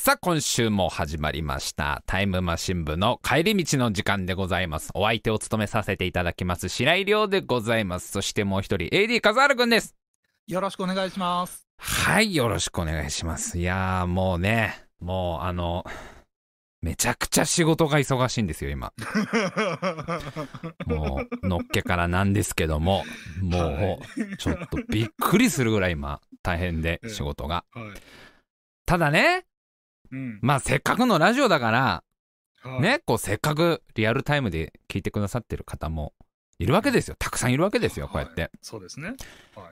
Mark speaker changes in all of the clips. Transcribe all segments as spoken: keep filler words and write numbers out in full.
Speaker 1: さあ今週も始まりましたタイムマシン部の帰り道の時間でございます。お相手を務めさせていただきます白井亮でございます。そしてもう一人 エーディー 笠原くんです。
Speaker 2: よろしくお願いします。
Speaker 1: はい、よろしくお願いします。いやーもうね、もうあのめちゃくちゃ仕事が忙しいんですよ今もうのっけからなんですけども、もうちょっとびっくりするぐらい今大変で仕事が、はい、ただね、うん、まあせっかくのラジオだから、はい、ね、こうせっかくリアルタイムで聞いてくださってる方もいるわけですよ。たくさんいるわけですよ、こうやって、はい、
Speaker 2: そうですね、はい、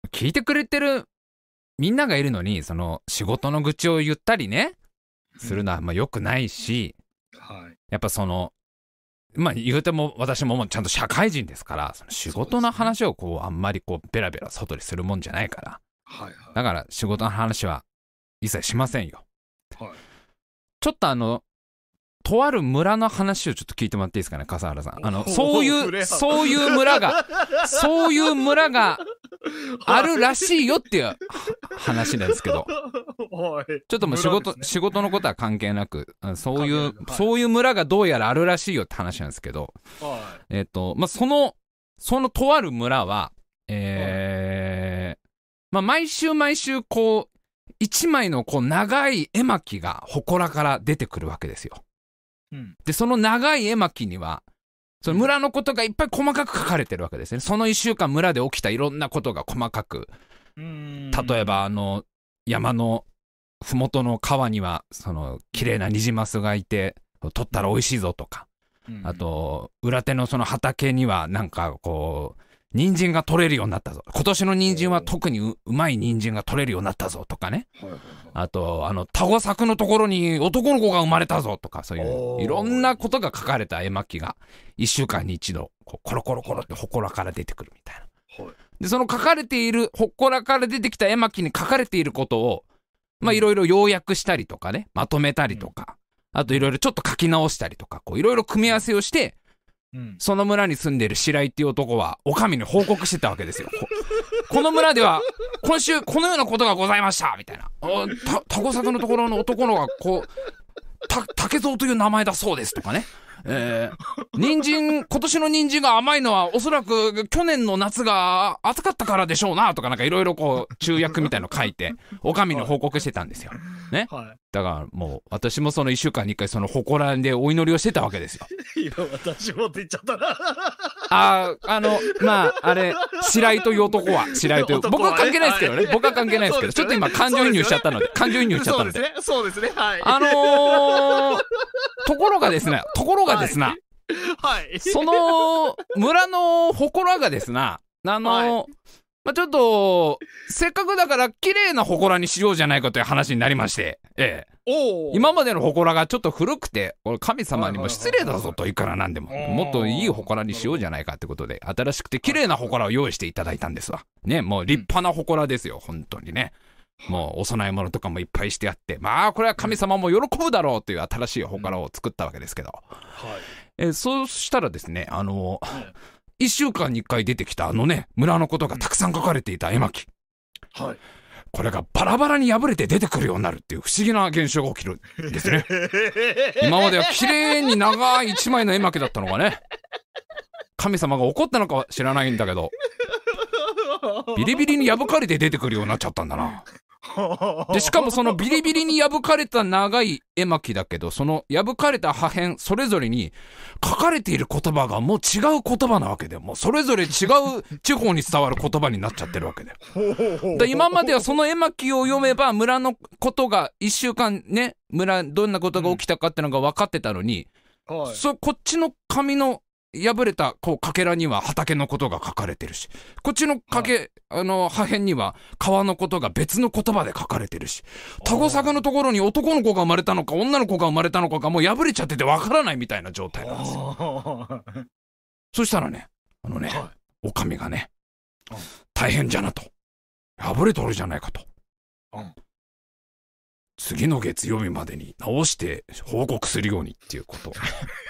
Speaker 1: 聞いてくれてるみんながいるのに、その仕事の愚痴を言ったりねするのはまあ良くないし、うん、はい、やっぱそのまあ言うても私ももうちゃんと社会人ですから、その仕事の話をこうあんまりこうベラベラ外にするもんじゃないから、はいはい、だから仕事の話は一切しませんよ。はい、ちょっとあのとある村の話をちょっと聞いてもらっていいですかね、笠原さん。あのそういうそういう村がそういう村があるらしいよっていう話なんですけど、ちょっともう仕事、ね、仕事のことは関係なく、そういう、はい、そういう村がどうやらあるらしいよって話なんですけど、はい、えっとまあそのそのとある村は、えーはい、まあ毎週毎週こう一枚のこう長い絵巻が祠から出てくるわけですよ。うん、でその長い絵巻にはその村のことがいっぱい細かく書かれてるわけですね。そのいっしゅうかん村で起きたいろんなことが細かく、うーん、例えばあの山のふもとの川にはその綺麗なニジマスがいて取ったら美味しいぞとか、うん、あと裏手のその畑にはなんかこう人参が取れるようになったぞ、今年の人参は特に う, うまい人参が取れるようになったぞとかね、はいはいはい、あとあの田子作のところに男の子が生まれたぞとか、そういういろんなことが書かれた絵巻がいっしゅうかんに一度こうコロコロコロって祠から出てくるみたいな、はい、でその書かれている祠から出てきた絵巻に書かれていることをまあいろいろ要約したりとかね、まとめたりとか、うん、あといろいろちょっと書き直したりとか、こういろいろ組み合わせをしてうん、その村に住んでる白井っていう男はお上に報告してたわけですよ。こ, この村では今週このようなことがございましたみたいな、たタコ作のところの男のがこうた竹蔵という名前だそうですとかね、えー、人参今年の人参が甘いのはおそらく去年の夏が暑かったからでしょうなとか、なんかいろいろこう注訳みたいの書いてお上に報告してたんですよね、はい、だからもう私もそのいっしゅうかんにいっかいその祠でお祈りをしてたわけですよ。
Speaker 2: 今私もって言っちゃったな
Speaker 1: ああのまああれ白井という男は白井という僕は関係ないですけどね、僕は関係ないですけど、ね、ちょっと今感情移入しちゃったので、感情移入しちゃったので、
Speaker 2: そうですね、そうですね、はい、
Speaker 1: あのー、ところがですねところがですな、はい、その村の祠がですな、あのーはい、まあ、ちょっとせっかくだから綺麗な祠にしようじゃないかという話になりまして、ええ、お今までの祠がちょっと古くてこれ神様にも失礼だぞと、いくらなんでももっといい祠にしようじゃないかってことで新しくて綺麗な祠を用意していただいたんですわね。もう立派な祠ですよ本当にね。もうお供え物とかもいっぱいしてあって、まあこれは神様も喜ぶだろうという新しい祠を作ったわけですけど、はい、えそうしたらですね、あのいっしゅうかんにいっかい出てきたあのね村のことがたくさん書かれていた絵巻、はい、これがバラバラに破れて出てくるようになるっていう不思議な現象が起きるんですね今までは綺麗に長い一枚の絵巻だったのがね、神様が怒ったのかは知らないんだけどビリビリに破かれて出てくるようになっちゃったんだな。でしかもそのビリビリに破かれた長い絵巻だけど、その破かれた破片それぞれに書かれている言葉がもう違う言葉なわけで、もうそれぞれ違う地方に伝わる言葉になっちゃってるわけでで今まではその絵巻を読めば村のことがいっしゅうかんね、村どんなことが起きたかってのが分かってたのに、うん、そこっちの紙の破れたこうかけらには畑のことが書かれてるし、こっちのかけ、はい、あの破片には川のことが別の言葉で書かれてるし、タコ作のところに男の子が生まれたのか女の子が生まれたのかがもう破れちゃっててわからないみたいな状態なんですよ。そしたらね、あのね、はい、お上がね、うん、大変じゃなと、破れとるじゃないかと、うん、次の月曜日までに直して報告するようにっていうことを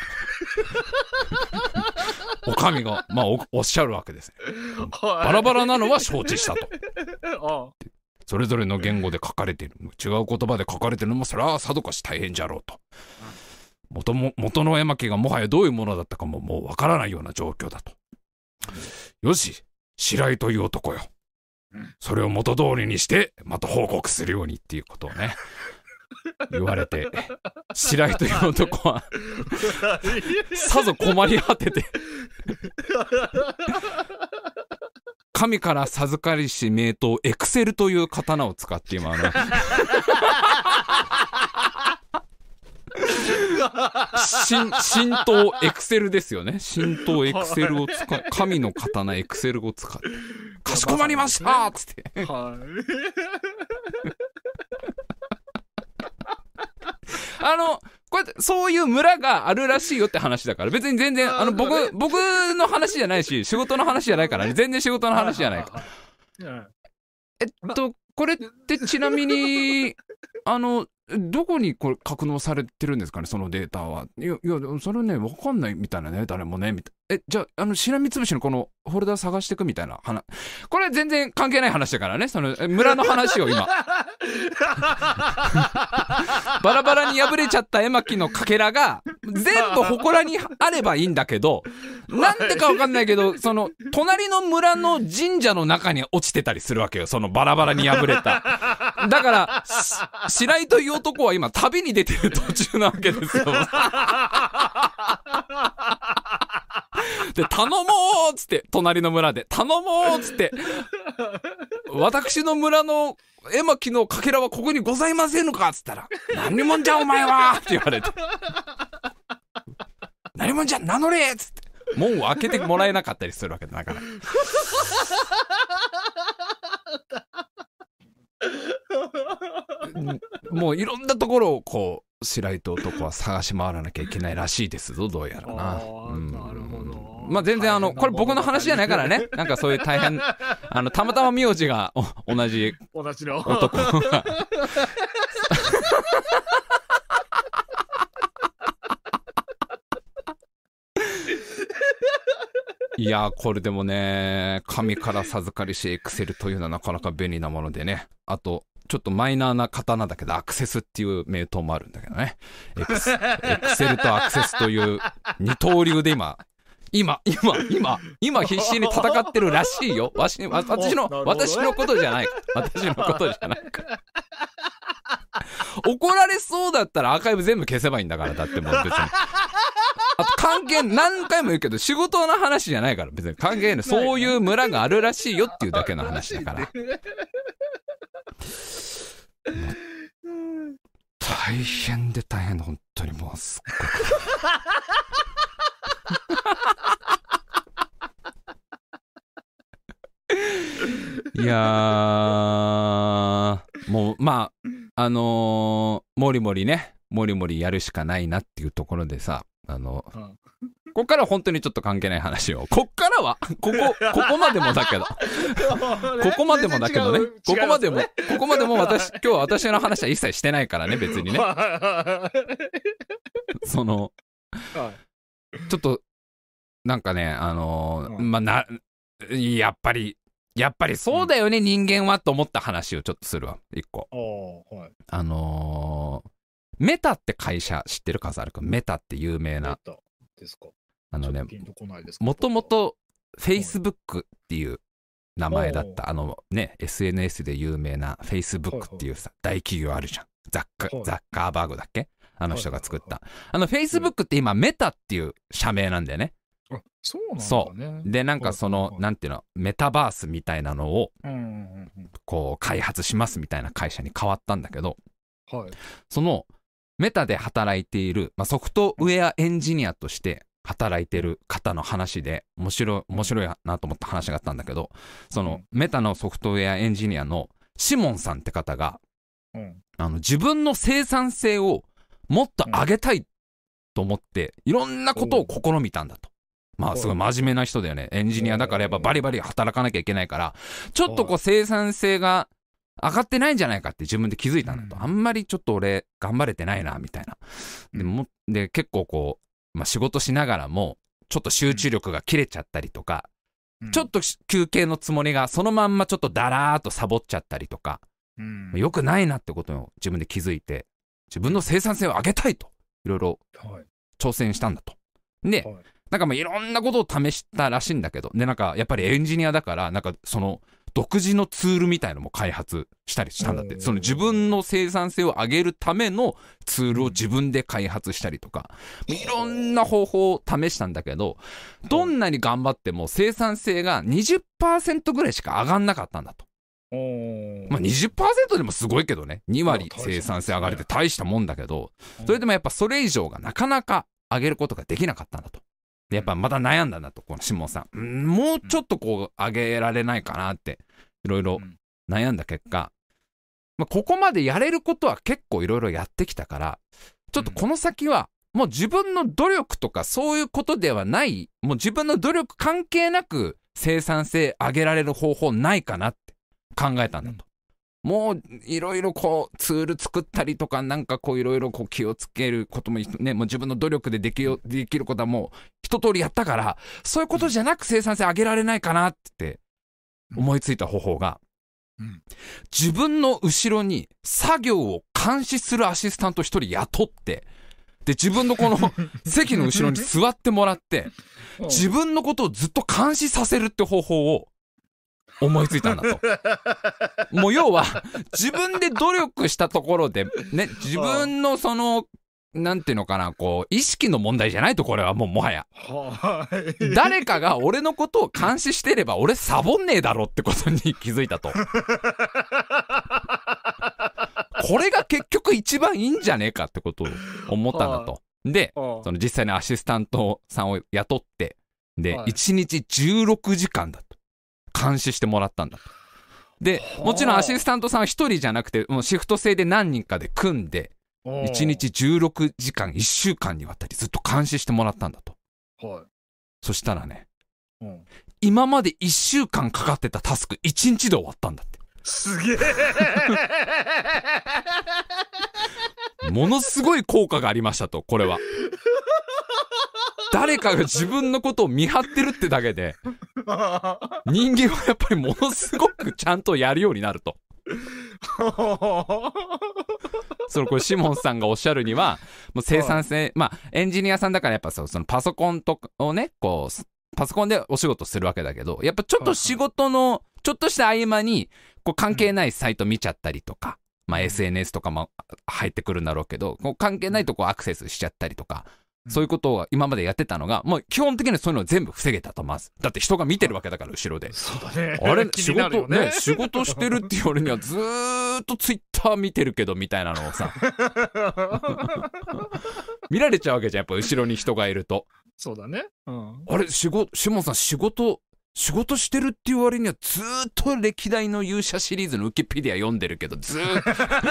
Speaker 1: お上が、まあ、お, おっしゃるわけですね。バラバラなのは承知したと。 それぞれの言語で書かれている、違う言葉で書かれているのもそれはさぞかし大変じゃろうと。元も元の絵巻がもはやどういうものだったかももうわからないような状況だと。よし、白井という男よ、それを元通りにしてまた報告するようにっていうことをね言われて、白井という男はさぞ困り果てて神から授かりし名刀エクセルという刀を使って今ね神刀エクセルですよね。神刀エクセルを使う、神の刀エクセルを使って、かしこまりましたーっつってあのこれそういう村があるらしいよって話だから、別に全然あの僕僕の話じゃないし仕事の話じゃないからね、全然仕事の話じゃないから。えっとこれってちなみにあのどこにこれ格納されてるんですかね、そのデータは。いやいやそれね分かんないみたいなね、誰もねみたいな。えじゃああのしらみつぶしのこのフォルダ探していくみたいな話、これ全然関係ない話だからね、その村の話を今バラバラに破れちゃった絵巻のかけらが全部祠にあればいいんだけど、なんでか分かんないけどその隣の村の神社の中に落ちてたりするわけよ、そのバラバラに破れた。だから白井という男は今旅に出てる途中なわけですよで頼もうっつって隣の村で頼もうっつって、私の村の絵巻のかけらはここにございませんのかっつったら、何者じゃお前はって言われて何者じゃ名乗れっつって門を開けてもらえなかったりするわけだからもういろんなところをこう白井と男は探し回らなきゃいけないらしいですぞ、どうやらな。うん、なるほど。まあ全然あのこれ僕の話じゃないからね、なんかそういう大変あのたまたま名字が同じ
Speaker 2: 同じの
Speaker 1: 男がいやーこれでもね、神から授かりしエクセルというのはなかなか便利なものでね、あとちょっとマイナーな刀だけどアクセスっていう名刀もあるんだけどね、エクス、エクセルとアクセスという二刀流で今今今今今必死に戦ってるらしいよ。わし私の私のことじゃない私のことじゃないから怒られそうだったらアーカイブ全部消せばいいんだから。だってもう別にあと関係何回も言うけど仕事の話じゃないから、別に関係ない。そういう村があるらしいよっていうだけの話だから大変で大変で本当にもうすっごくいやーもうまああのー、もりもりねもりもりやるしかないなっていうところでさ、あの、うん、こっからは本当にちょっと関係ない話を、こっからはここここまでもだけどここまでもだけどねここまでもここまでも私今日は私の話は一切してないからね別にねその、はい、ちょっとなんかねあのーうん、まあなやっぱりやっぱりそうだよね、うん、人間はと思った話をちょっとするわ一個。あ、はい、あのー、メタって会社知ってる？数あるか。メタって有名な。メタですか。あのね、もともと Facebook っていう名前だった、あのね エスエヌエス で有名な Facebook っていうさ、はいはい、大企業あるじゃん。ザッカ、はい、ザッカーバーグだっけ？あの人が作った、はいはいはい、あの Facebook って今メタっていう社名なんだよね。
Speaker 2: あ、そうなんだね。
Speaker 1: そうでなんかその、はいはいはい、なんていうのメタバースみたいなのを、うんうんうん、こう開発しますみたいな会社に変わったんだけど、はい、そのメタで働いている、まあ、ソフトウェアエンジニアとして働いてる方の話で面白い面白いなと思った話があったんだけど、そのメタのソフトウェアエンジニアのシモンさんって方が、うん、あの自分の生産性をもっと上げたいと思っていろんなことを試みたんだと。まあすごい真面目な人だよね。エンジニアだからやっぱバリバリ働かなきゃいけないから、ちょっとこう生産性が上がってないんじゃないかって自分で気づいたんだと。あんまりちょっと俺頑張れてないなみたいな。でもで結構こう、まあ、仕事しながらもちょっと集中力が切れちゃったりとか、ちょっと休憩のつもりがそのまんまちょっとだらーっとサボっちゃったりとか、
Speaker 2: うん、
Speaker 1: 良くないなってことを自分で気づいて、自分の生産性を上げたいといろいろ挑戦したんだと。で、はい、なんかまあいろんなことを試したらしいんだけど、でなんかやっぱりエンジニアだから、なんかその独自のツールみたいのも開発したりしたんだって。その自分の生産性を上げるためのツールを自分で開発したりとか、いろんな方法を試したんだけど、どんなに頑張っても生産性が にじゅっパーセント ぐらいしか上がんなかったんだと。まあ にじゅっパーセント でもすごいけどね、に割生産性上がるって大したもんだけど、それでもやっぱそれ以上がなかなか上げることができなかったんだと。でやっぱまた悩んだんだと、このシモンさん。んもうちょっとこう上げられないかなっていろいろ悩んだ結果、まあ、ここまでやれることは結構いろいろやってきたから、ちょっとこの先はもう自分の努力とかそういうことではない、もう自分の努力関係なく生産性上げられる方法ないかなって考えたんだと。もういろいろこうツール作ったりとか、なんかこういろいろこう気をつけることもね、もう自分の努力でできよできることはもう一通りやったから、そういうことじゃなく生産性上げられないかなって思いついた方法が、うん、自分の後ろに作業を監視するアシスタント一人雇って、で自分のこの席の後ろに座ってもらって自分のことをずっと監視させるって方法を思いついたんだと。もう要は自分で努力したところでね、自分のそのなんていうのかな、こう意識の問題じゃないと、これはもうもはや誰かが俺のことを監視してれば俺サボんねえだろってことに気づいたと。これが結局一番いいんじゃねえかってことを思ったんだと。で、その実際にアシスタントさんを雇って、でいちにちじゅうろくじかんだと監視してもらったんだと。でもちろんアシスタントさんは一人じゃなくて、もうシフト制で何人かで組んでいちにちじゅうろくじかんいっしゅうかんにわたりずっと監視してもらったんだと。はい、そしたらね、うん、今までいっしゅうかんかかってたタスクいちにちで終わったんだって。
Speaker 2: すげ
Speaker 1: えものすごい効果がありましたと。これは誰かが自分のことを見張ってるってだけで人間はやっぱりものすごくちゃんとやるようになると。そのこれシモンさんがおっしゃるには、もう生産性、まあエンジニアさんだからやっぱそう、そのパソコンとをね、こうパソコンでお仕事するわけだけど、やっぱちょっと仕事のちょっとした合間にこう関係ないサイト見ちゃったりとか、まあ エスエヌエス とかも入ってくるんだろうけど、こう関係ないとこアクセスしちゃったりとか、そういうことを今までやってたのが、もう基本的にそういうのを全部防げたと。まずだって人が見てるわけだから後ろで。
Speaker 2: そうだね。
Speaker 1: あれ仕事ね、仕事してるっていう俺にはずーっとツイッター見てるけどみたいなのをさ見られちゃうわけじゃん、やっぱ後ろに人がいると。
Speaker 2: そうだね。うん、
Speaker 1: あれ仕事、シモンさん仕事仕事してるっていう割にはずーっと歴代の勇者シリーズのウィキペディア読んでるけど、ずーっと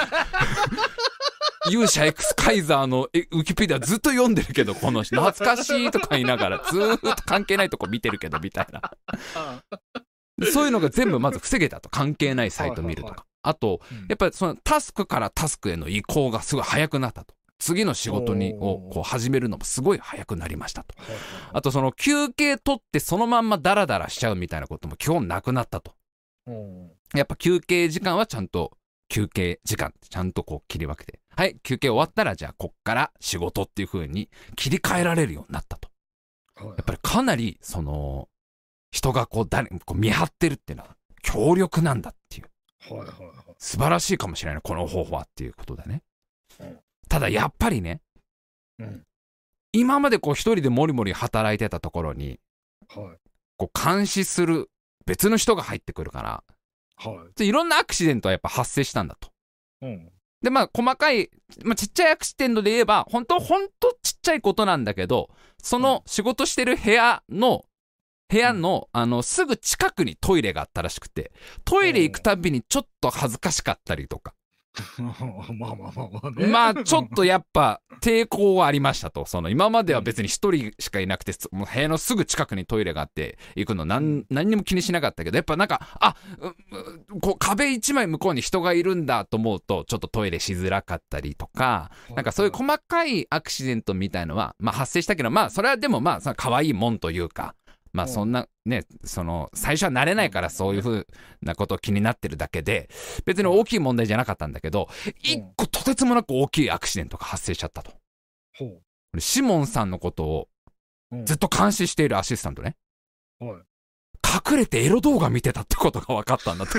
Speaker 1: 勇者 X カイザーのウィキペディアずっと読んでるけど、この人懐かしいとか言いながらずーっと関係ないとこ見てるけどみたいなそういうのが全部まず防げたと。関係ないサイト見るとか、あとやっぱりそのタスクからタスクへの移行がすごい早くなったと。次の仕事にをこう始めるのもすごい早くなりましたと。あとその休憩取ってそのまんまダラダラしちゃうみたいなことも基本なくなったと。やっぱ休憩時間はちゃんと休憩時間ちゃんとこう切り分けて、はい、休憩終わったらじゃあこっから仕事っていう風に切り替えられるようになったと。やっぱりかなりその人がこう誰こう見張ってるっていうのは強力なんだっていう、素晴らしいかもしれないこの方法はっていうことだね。ただやっぱりね、うん、今までこう一人でもりもり働いてたところに、はい、こう監視する別の人が入ってくるから、はい、いろんなアクシデントはやっぱ発生したんだと。うん、でまあ細かい、まあ、ちっちゃいアクシデントで言えば本当本当ちっちゃいことなんだけど、その仕事してる部屋の部屋の、あのすぐ近くにトイレがあったらしくて、トイレ行くたびにちょっと恥ずかしかったりとか
Speaker 2: まあまあまあまあね。
Speaker 1: まあちょっとやっぱ抵抗はありましたと。その今までは別に一人しかいなくて、もう部屋のすぐ近くにトイレがあって行くの何何にも気にしなかったけど、やっぱなんかあこう壁一枚向こうに人がいるんだと思うとちょっとトイレしづらかったりとか、なんかそういう細かいアクシデントみたいのはまあ発生したけど、まあそれはでもまあ可愛いもんというか、 まあそんなね、その最初は慣れないからそういう風なこと気になってるだけで、別に大きい問題じゃなかったんだけど、一個とてつもなく大きいアクシデントが発生しちゃったと。シモンさんのことをずっと監視しているアシスタントね、隠れてエロ動画見てたってことが分かったんだと。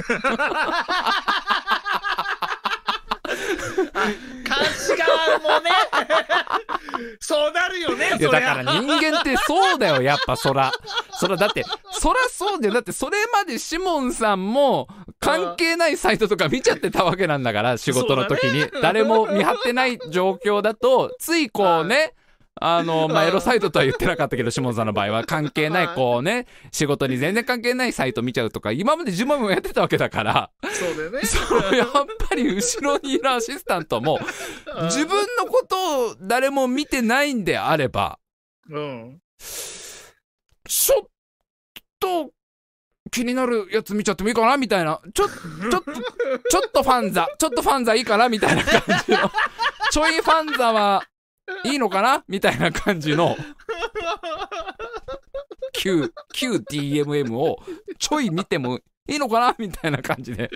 Speaker 2: 監視側もねそうなるよね。
Speaker 1: いやだから人間ってそうだよ、やっぱそらそらだってそらそうだよ。だってそれまでシモンさんも関係ないサイトとか見ちゃってたわけなんだから、仕事の時に誰も見張ってない状況だとついこうね、あのまあエロサイトとは言ってなかったけど、シモンさんの場合は関係ないこうね、仕事に全然関係ないサイト見ちゃうとか今まで自分もやってたわけだから、
Speaker 2: そうだよね。
Speaker 1: そうやっぱり後ろにいるアシスタントも自分のことを誰も見てないんであれば、うん、ちょっと気になるやつ見ちゃってもいいかなみたいな、ちょちょっとちょっとファンザちょっとファンザいいかなみたいな感じのちょいファンザはいいのかなみたいな感じの旧旧 ディーエムエム をちょい見てもいいのかなみたいな感じで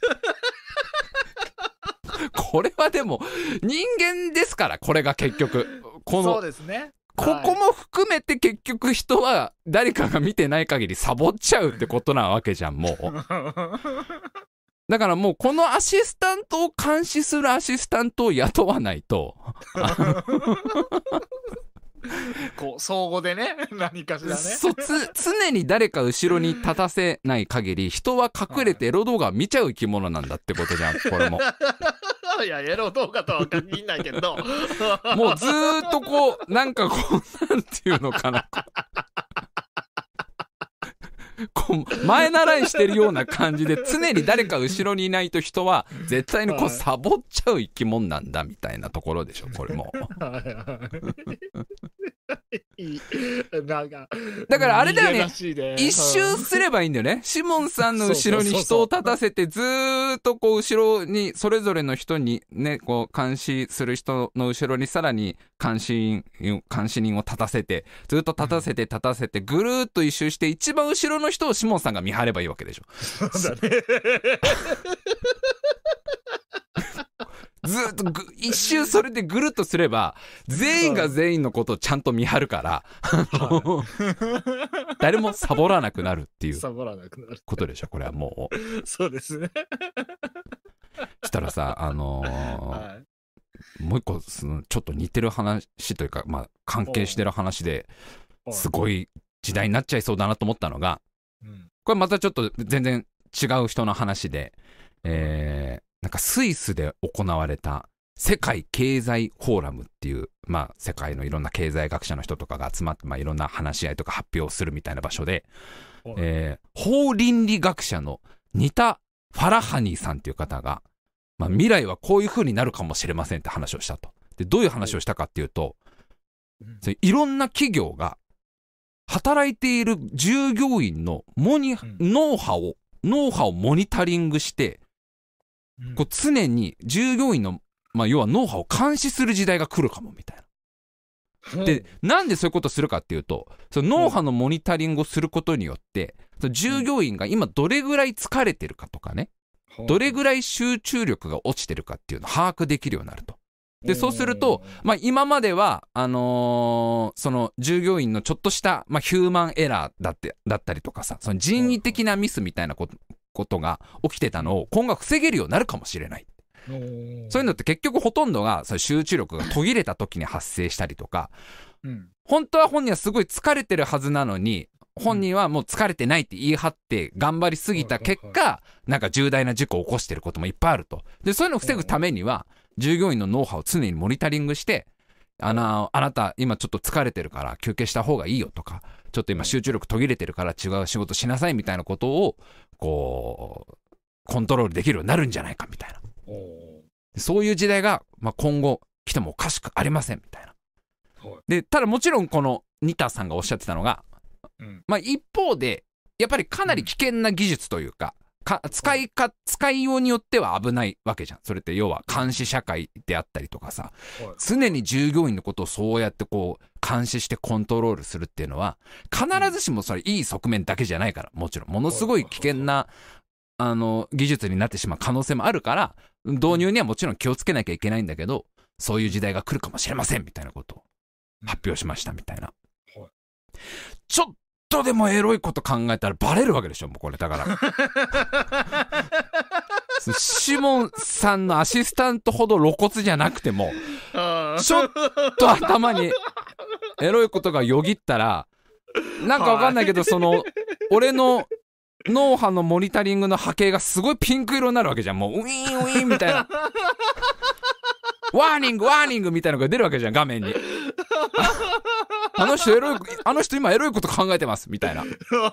Speaker 1: これはでも人間ですから、これが結局この
Speaker 2: そうですね、
Speaker 1: ここも含めて結局人は誰かが見てない限りサボっちゃうってことなわけじゃんもう。だからもうこのアシスタントを監視するアシスタントを雇わないと
Speaker 2: こう相互でね、何かしらね、
Speaker 1: そつ常に誰か後ろに立たせない限り人は隠れてエロ動画を見ちゃう生き物なんだってことじゃんこれも。
Speaker 2: いやエロ動画とは限らないけど
Speaker 1: もうずーっとこうなんかこうなんていうのかなこう前習いしてるような感じで常に誰か後ろにいないと人は絶対にこうサボっちゃう生き物なんだみたいなところでしょこれも。
Speaker 2: なんか
Speaker 1: だからあれだよね、一周すればいいんだよね。シモンさんの後ろに人を立たせてずーっとこう後ろにそれぞれの人にねこう監視する人の後ろにさらに監視員監視人を立たせてずっと立たせて立たせてぐるーっと一周して一番後ろの人をシモンさんが見張ればいいわけでしょ。そうだねずっと一周それでぐるっとすれば全員が全員のことをちゃんと見張るから誰もサボらなくなるっていうことでしょこれはもう。
Speaker 2: そうですね。
Speaker 1: したらさあのーはい、もう一個そのちょっと似てる話というか、まあ、関係してる話ですごい時代になっちゃいそうだなと思ったのが、これまたちょっと全然違う人の話で、えーなんかスイスで行われた世界経済フォーラムっていう、まあ、世界のいろんな経済学者の人とかが集まって、まあ、いろんな話し合いとか発表をするみたいな場所で、えー、法倫理学者のニタ・ファラハニーさんっていう方が、まあ、未来はこういう風になるかもしれませんって話をしたと。でどういう話をしたかっていうと、いろんな企業が働いている従業員のモニ、ノウハウをノウハウをモニタリングしてこう常に従業員の、まあ、要はノウハウを監視する時代が来るかもみたいな。でなんでそういうことをするかっていうと、そのノウハウのモニタリングをすることによってその従業員が今どれぐらい疲れてるかとかね、どれぐらい集中力が落ちてるかっていうのを把握できるようになると。でそうすると、まあ、今まではあのー、その従業員のちょっとした、まあ、ヒューマンエラーだって、だったりとかさ、その人為的なミスみたいなことことが起きてたのを今後防げるようになるかもしれない。そういうのって結局ほとんどがその集中力が途切れた時に発生したりとか、うん、本当は本人はすごい疲れてるはずなのに本人はもう疲れてないって言い張って頑張りすぎた結果、なんか重大な事故を起こしてることもいっぱいあると。でそういうのを防ぐためには従業員のノウハウを常にモニタリングして、あのあなた今ちょっと疲れてるから休憩した方がいいよとか、ちょっと今集中力途切れてるから違う仕事しなさいみたいなことをこうコントロールできるようになるんじゃないかみたいな、そういう時代が、まあ、今後来てもおかしくありませんみたいな。でただもちろんこのニタさんがおっしゃってたのが、うん、まあ一方でやっぱりかなり危険な技術というか、 か使いか使いようによっては危ないわけじゃん。それって要は監視社会であったりとかさ、常に従業員のことをそうやってこう監視してコントロールするっていうのは必ずしもそれいい側面だけじゃないから、もちろんものすごい危険なあの技術になってしまう可能性もあるから、導入にはもちろん気をつけなきゃいけないんだけど、そういう時代が来るかもしれませんみたいなことを発表しましたみたいな。ちょっとでもエロいこと考えたらバレるわけでしょ、もうこれだからシモンさんのアシスタントほど露骨じゃなくてもちょっと頭にエロいことがよぎったら、なんかわかんないけど、その俺の脳波のモニタリングの波形がすごいピンク色になるわけじゃん。もうウィーンウィーンみたいなワーニングワーニングみたいなのが出るわけじゃん、画面に。あ, あの人エロい、あの人今エロいこと考えてますみたいな。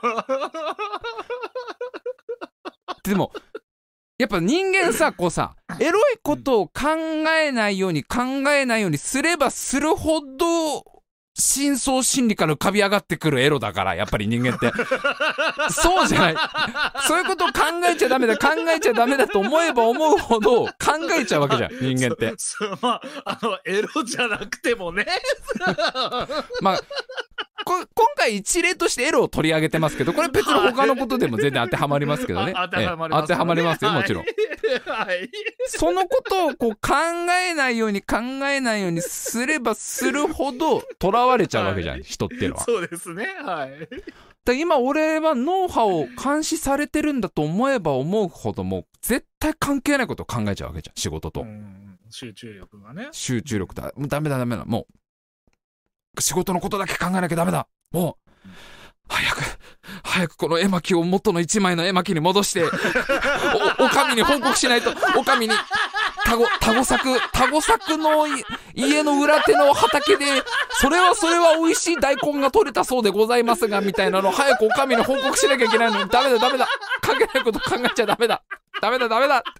Speaker 1: でもやっぱ人間さ、こうさ、エロいことを考えないように考えないようにすればするほど深層心理から浮かび上がってくるエロだから、やっぱり人間ってそうじゃない。そういうことを考えちゃダメだ考えちゃダメだと思えば思うほど考えちゃうわけじゃん、人間って。
Speaker 2: そそまああのエロじゃなくてもね
Speaker 1: まあこ今回一例としてエロを取り上げてますけど、これ別に他のことでも全然当てはまりますけどね。
Speaker 2: 当てはまります、ね、
Speaker 1: 当てはまりますよ、もちろん、
Speaker 2: はい、
Speaker 1: そのことをこう考えないように考えないようにすればするほど囚われちゃうわけじゃん、はい、人っていうのは。
Speaker 2: そうですね、はい。
Speaker 1: だ今俺は脳波を監視されてるんだと思えば思うほど、もう絶対関係ないことを考えちゃうわけじゃん、仕事と。
Speaker 2: うん集中力がね。
Speaker 1: 集中力だ。もうダメだダメだ。もう仕事のことだけ考えなきゃダメだ。もう早く早くこの絵巻を元の一枚の絵巻に戻しておお上に報告しないと。お上にタゴタゴ作タゴ作の家の裏手の畑でそれはそれは美味しい大根が取れたそうでございますがみたいなのを早くお上に報告しなきゃいけないのに、ダメだダメだ、関係ないこと考えちゃダメだダメだダメだ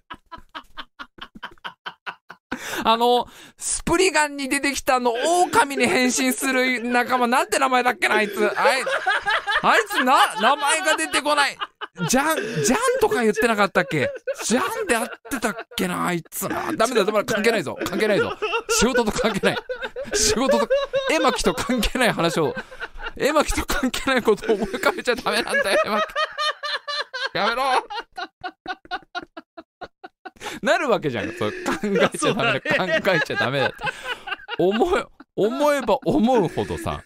Speaker 1: あのスプリガンに出てきたあの狼に変身する仲間、なんて名前だっけな、あいつあいあいつな名前が出てこない。ジャンジャンとか言ってなかったっけ、ジャンで合ってたっけな、あいつな。ダメだダメだ、関係ないぞ関係ないぞ、仕事と関係ない、仕事と絵巻と関係ない話を、絵巻と関係ないことを思い浮かべちゃダメなんだよ、絵巻やめろなるわけじゃん。そう考えちゃダメだ、考えちゃダメだって思え思えば思うほどさ、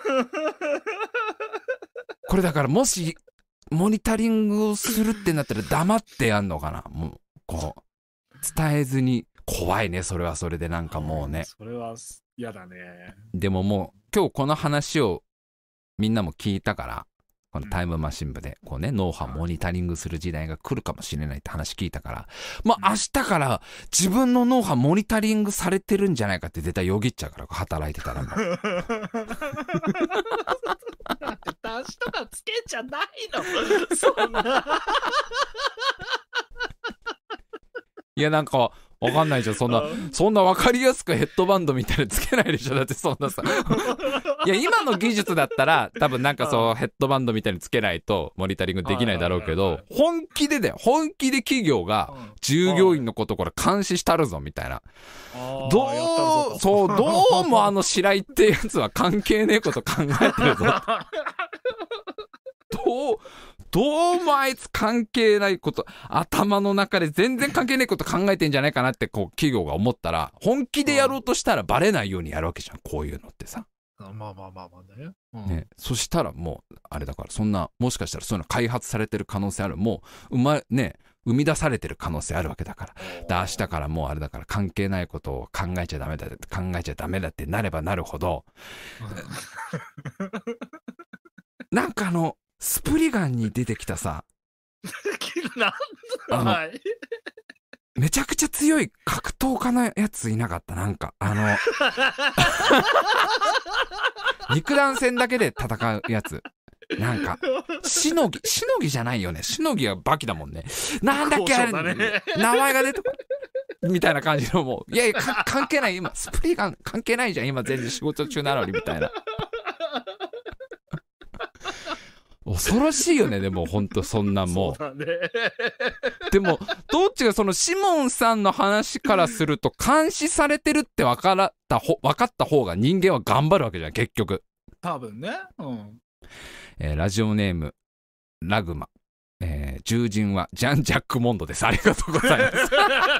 Speaker 1: これだからもしモニタリングをするってなったら黙ってやんのかな、もうこう伝えずに。怖いね、それはそれで、なんかもうね、
Speaker 2: それは嫌だね。
Speaker 1: でももう今日この話をみんなも聞いたから、このタイムマシン部でこうね、脳波モニタリングする時代が来るかもしれないって話聞いたから、まあ明日から自分の脳波モニタリングされてるんじゃないかって絶対よぎっちゃうから、働いてたらもう
Speaker 2: 足とかつけちゃないのそんない
Speaker 1: やなんかわかんないじゃん、そんなそんなわかりやすくヘッドバンドみたいなのつけないでしょ、だってそんなさいや今の技術だったら多分なんかそうヘッドバンドみたいにつけないとモニタリングできないだろうけど、本気でだよ、本気で企業が従業員のことこれ監視したるぞみたいな、どうそうどうもあの白井ってやつは関係ねえこと考えてるぞどうどうもあいつ関係ないこと、頭の中で全然関係ないこと考えてんじゃないかなってこう企業が思ったら、本気でやろうとしたらバレないようにやるわけじゃん、こういうのってさ。
Speaker 2: まあまあまあまあね。うん、
Speaker 1: ね、そしたらもうあれだから、そんなもしかしたらそういうの開発されてる可能性ある、もううまね生み出されてる可能性あるわけだから。で明日からもうあれだから、関係ないことを考えちゃダメだ考えちゃダメだってなればなるほどなんかあのスプリガンに出てきたさ
Speaker 2: なんだ、はい、
Speaker 1: めちゃくちゃ強い格闘家のやついなかった？なんかあの肉弾戦だけで戦うやつ、なんかしのぎしのぎじゃないよね、しのぎはバキだもんね、なんだっけあれ、ね、名前が出てこみたいな感じの、もういやいや関係ない、今スプリガン関係ないじゃん、今全然仕事中なのにみたいな恐ろしいよね。でもほんとそんなんもう。
Speaker 2: そうだね。
Speaker 1: でもどっちがそのシモンさんの話からすると監視されてるって分からったほ分かった方が人間は頑張るわけじゃん結局。
Speaker 2: 多分ね。うん。
Speaker 1: えー、ラジオネームラグマ。えー、獣人はジャン・ジャック・モンドです。ありがとうございます。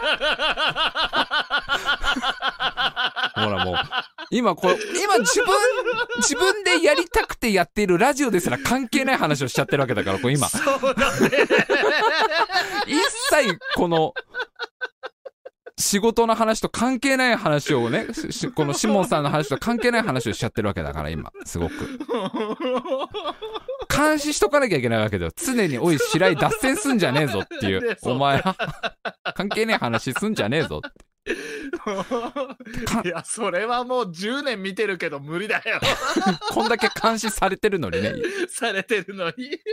Speaker 1: ほらもう今これ今自分自分でやりたくてやっているラジオですら関係ない話をしちゃってるわけだからこれ今
Speaker 2: そうだね。
Speaker 1: 一切この仕事の話と関係ない話をね、このシモンさんの話と関係ない話をしちゃってるわけだから今すごく監視しとかなきゃいけないわけだよ。常におい白井脱線すんじゃねえぞっていうお前関係ねえ話すんじゃねえぞって
Speaker 2: いやそれはもうじゅうねん見てるけど無理だよ
Speaker 1: こんだけ監視されてるのにね
Speaker 2: されてるのに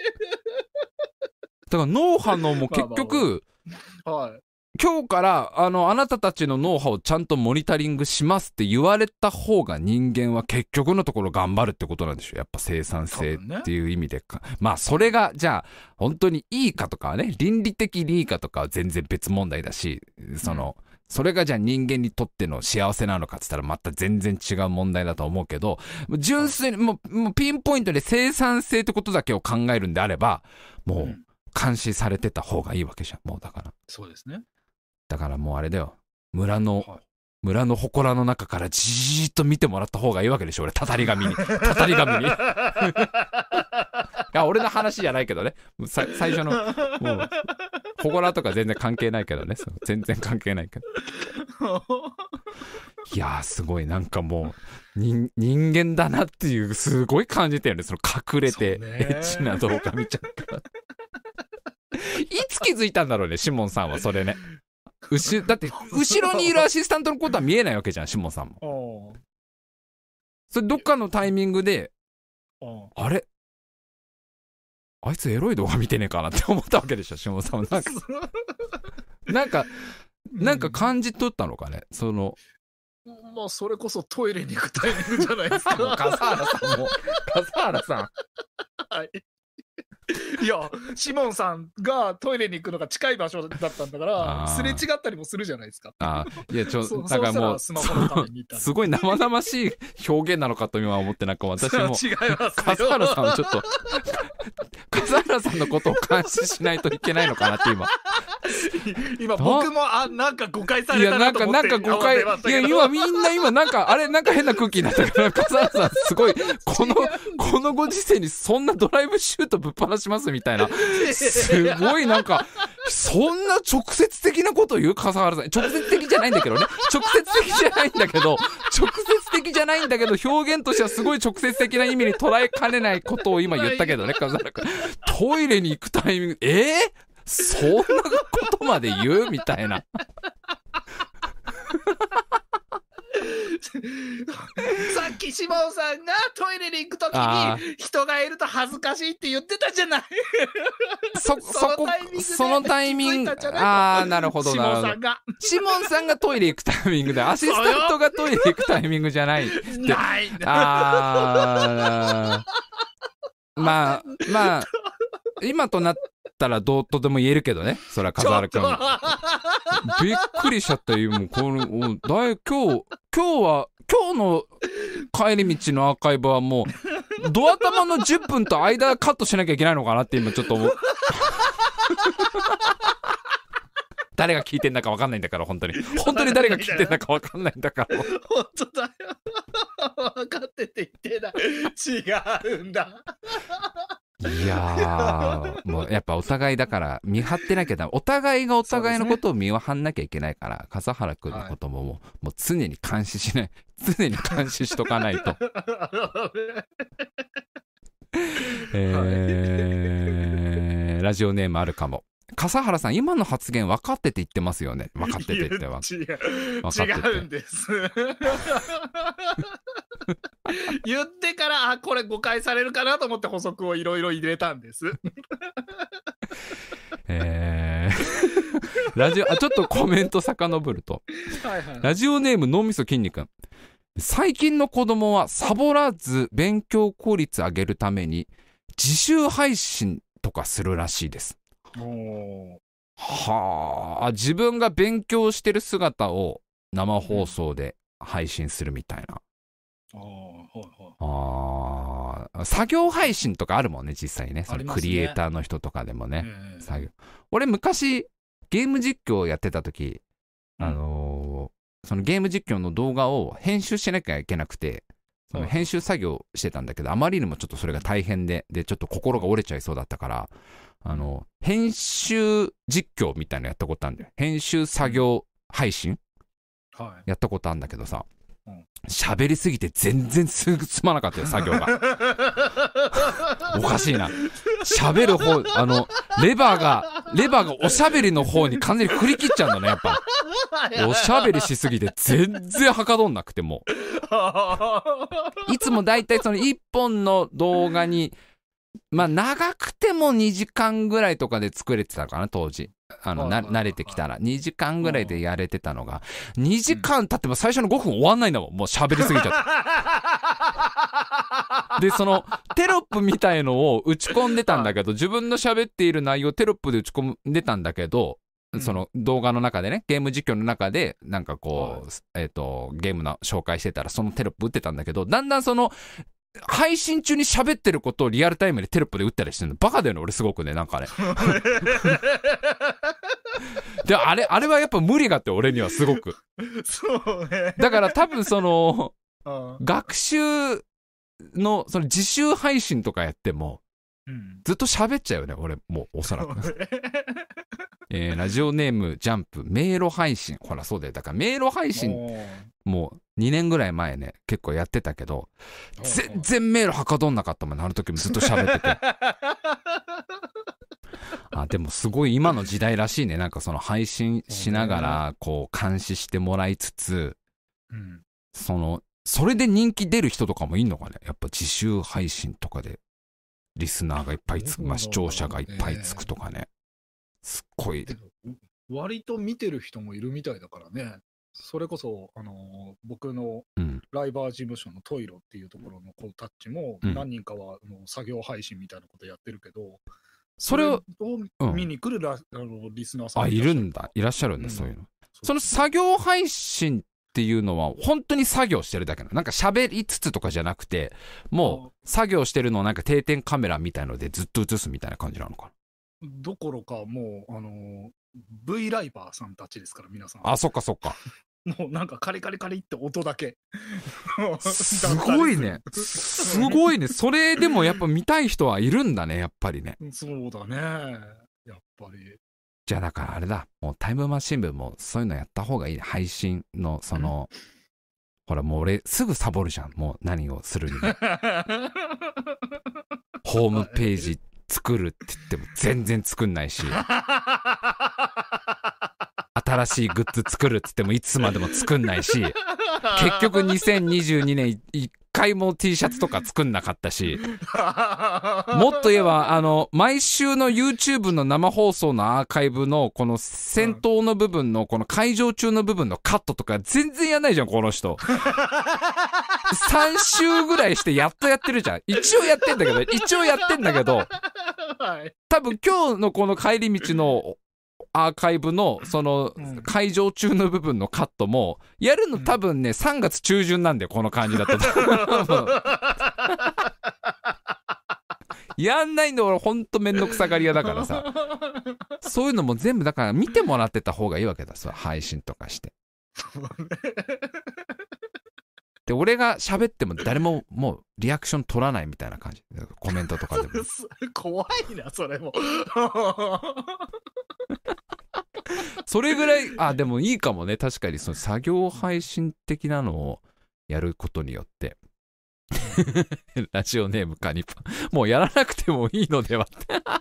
Speaker 1: だから脳波のも結局、
Speaker 2: まあまあはい
Speaker 1: 今日からあのあなたたちの脳波をちゃんとモニタリングしますって言われた方が人間は結局のところ頑張るってことなんでしょ。やっぱ生産性っていう意味でか、ね、まあそれがじゃあ本当にいいかとかはね倫理的にいいかとかは全然別問題だしその、うん、それがじゃあ人間にとっての幸せなのかっつったらまた全然違う問題だと思うけど純粋にもう、もうピンポイントで生産性ってことだけを考えるんであればもう監視されてた方がいいわけじゃんもうだから
Speaker 2: そうですね。
Speaker 1: だからもうあれだよ村の、はい、村の祠の中からじーっと見てもらった方がいいわけでしょ俺たたり神にたたり神にいや俺の話じゃないけどね最初のもう祠とか全然関係ないけどね全然関係ないけどいやーすごいなんかもう人人間だなっていうすごい感じてるねその隠れてエッチな動画見ちゃったいつ気づいたんだろうねシモンさんはそれね後だって後ろにいるアシスタントのことは見えないわけじゃんシモンさんもそれどっかのタイミングであれあいつエロい動画見てねえかなって思ったわけでしょシモンさんもなんかなんかなんか感じ取ったのかねその
Speaker 2: まあそれこそトイレに行くタイミングじゃないですか
Speaker 1: 笠原さんも笠原さん
Speaker 2: はいいやシモンさんがトイレに行くのが近い場所だったんだからすれ違ったりもするじゃないですか。
Speaker 1: あいやちょなんかもうすごい生々しい表現なのかと今思ってなんか私も
Speaker 2: 違います
Speaker 1: 笠原さんをちょっと笠原さんのことを監視しないといけないのかなって今
Speaker 2: 今僕もあなんか誤解されたなと思って
Speaker 1: いやなんかなんか誤解いや今みんな今なんかあれなんか変な空気になったけど笠原さんすごいこのこのご時世にそんなドライブシュートぶっ放しますみたいなすごいなんかそんな直接的なこと言う笠原さん直接的じゃないんだけどね直接的じゃないんだけど直接的じゃないんだけど表現としてはすごい直接的な意味に捉えかねないことを今言ったけどね笠原君トイレに行くタイミングえー、そんなことまで言うみたいな
Speaker 2: さっきシモンさんがトイレに行くときに人がいると恥ずかしいって言ってたじゃない
Speaker 1: そそこそのタイミングああなるほどなるほどシモンさんがシモンさんがトイレ行くタイミングでアシスタントがトイレ行くタイミングじゃない
Speaker 2: ない
Speaker 1: あーまあまあ今となったらどうとでも言えるけどねそれは笠原君びっくりしちゃったよもうこのだい今日今日は今日の帰り道のアーカイブはもうドア玉のじゅっぷんと間カットしなきゃいけないのかなって今ちょっと思う誰が聞いてんだか分かんないんだから本当に本当に誰が聞いてんだか分かんないんだから
Speaker 2: 本当だよ分かってて言ってない違うんだ
Speaker 1: いやーもうやっぱお互いだから見張ってなきゃダメお互いがお互いのことを見張んなきゃいけないから、ね、笠原君のことももう、はい、もう常に監視しない常に監視しとかないとえー、ラジオネームあるかも笠原さん今の発言分かってて言ってますよね分かってて言っては
Speaker 2: 違う違うんです言ってからあこれ誤解されるかなと思って補足をいろいろ入れたんです
Speaker 1: えー、ラジオあちょっとコメント遡るとはい、はい、ラジオネーム脳みそ筋肉最近の子供はサボらず勉強効率上げるために自習配信とかするらしいです。
Speaker 2: お
Speaker 1: はあ、自分が勉強してる姿を生放送で配信するみたいな。
Speaker 2: あ、はいはい、
Speaker 1: ああ、作業配信とかあるもんね、実際ね。そのクリエイターの人とかでもね。
Speaker 2: ね
Speaker 1: 作業。俺昔ゲーム実況やってた時、あのー、そのゲーム実況の動画を編集しなきゃいけなくて、その編集作業してたんだけど、あまりにもちょっとそれが大変で、でちょっと心が折れちゃいそうだったから、あの編集実況みたいなのやったことあるんだよ。編集作業配信、はい、やったことあるんだけどさ、喋、うん、りすぎて全然すぐ進まなかったよ、作業が。おかしいな。喋る方、あのレバーがレバーがおしゃべりの方に完全に振り切っちゃうんだね、やっぱ。おしゃべりしすぎて全然はかどんなくてもいつもだいたいそのいっぽんの動画にまあ長くてもにじかんぐらいとかで作れてたかな、当時。あのな慣れてきたらにじかんぐらいでやれてたのがにじかん経っても最初のごふん終わんないんだもん。もう喋りすぎちゃってでそのテロップみたいのを打ち込んでたんだけど、自分の喋っている内容をテロップで打ち込んでたんだけど、その動画の中でね、ゲーム実況の中でなんかこう、えーとゲームの紹介してたらそのテロップ打ってたんだけど、だんだんその配信中に喋ってることをリアルタイムでテロップで打ったりしてるのバカだよね、俺すごくね、なんかねであれあれはやっぱ無理があって俺にはすごく
Speaker 2: そうね。
Speaker 1: だから多分その学習のその自習配信とかやっても、うん、ずっと喋っちゃうよね俺もうおそらくえー、ラジオネームジャンプ迷路配信、ほらそうだよ、だから迷路配信もうにねんぐらい前ね結構やってたけど全然迷路はかどんなかったもんね、あの時もずっと喋っててあでもすごい今の時代らしいね、なんかその配信しながらこう監視してもらいつつ、うん、そのそれで人気出る人とかもいんのかね、やっぱ自習配信とかでリスナーがいっぱいつく、まあ、視聴者がいっぱいつくとかね、すっごい
Speaker 2: 割と見てる人もいるみたいだからね。それこそ、あのー、僕のライバー事務所のトイロっていうところの子たちも何人かはあの作業配信みたいなことやってるけど、うん、
Speaker 1: それを
Speaker 2: 見に来るラ、うん、あのリスナーさん
Speaker 1: あいるんだ、いらっしゃるんだ、うん、そういうの。その作業配信っていうのは本当に作業してるだけなの、なんか喋りつつとかじゃなくて、もう作業してるのをなんか定点カメラみたいのでずっと映すみたいな感じなのかな。
Speaker 2: どころかもうあのー、V ライバーさんたちですから皆さん。
Speaker 1: あ、そっかそっか。
Speaker 2: もうなんかカリカリカリって音だけ
Speaker 1: すごいねすごいねそれでもやっぱ見たい人はいるんだね、やっぱりね。
Speaker 2: そうだね、やっぱり。
Speaker 1: じゃあだからあれだ、もうタイムマシン部もそういうのやった方がいい、配信のそのほらもう俺すぐサボるじゃん、もう何をするにもホームページ作るって言っても全然作んないし新しいグッズ作るって言ってもいつまでも作んないし、結局にせんにじゅうにねんいっかいも T シャツとか作んなかったし、もっと言えばあの毎週の YouTube の生放送のアーカイブのこの戦闘の部分のこの会場中の部分のカットとか全然やんないじゃんこの人さん週ぐらいしてやっとやってるじゃん。一応やってんだけど一応やってんだけど多分今日のこの帰り道のアーカイブのその会場中の部分のカットもやるの多分ねさんがつ中旬なんだよ、この感じだとやんないの俺ほんとめんどくさがり屋だからさそういうのも全部だから見てもらってた方がいいわけださ、配信とかしてで俺が喋っても誰ももうリアクション取らないみたいな感じ、コメントとかでも
Speaker 2: 怖いなそれも
Speaker 1: それぐらい、あでもいいかもね、確かにその作業配信的なのをやることによってラジオネームカニパン、もうやらなくてもいいのでは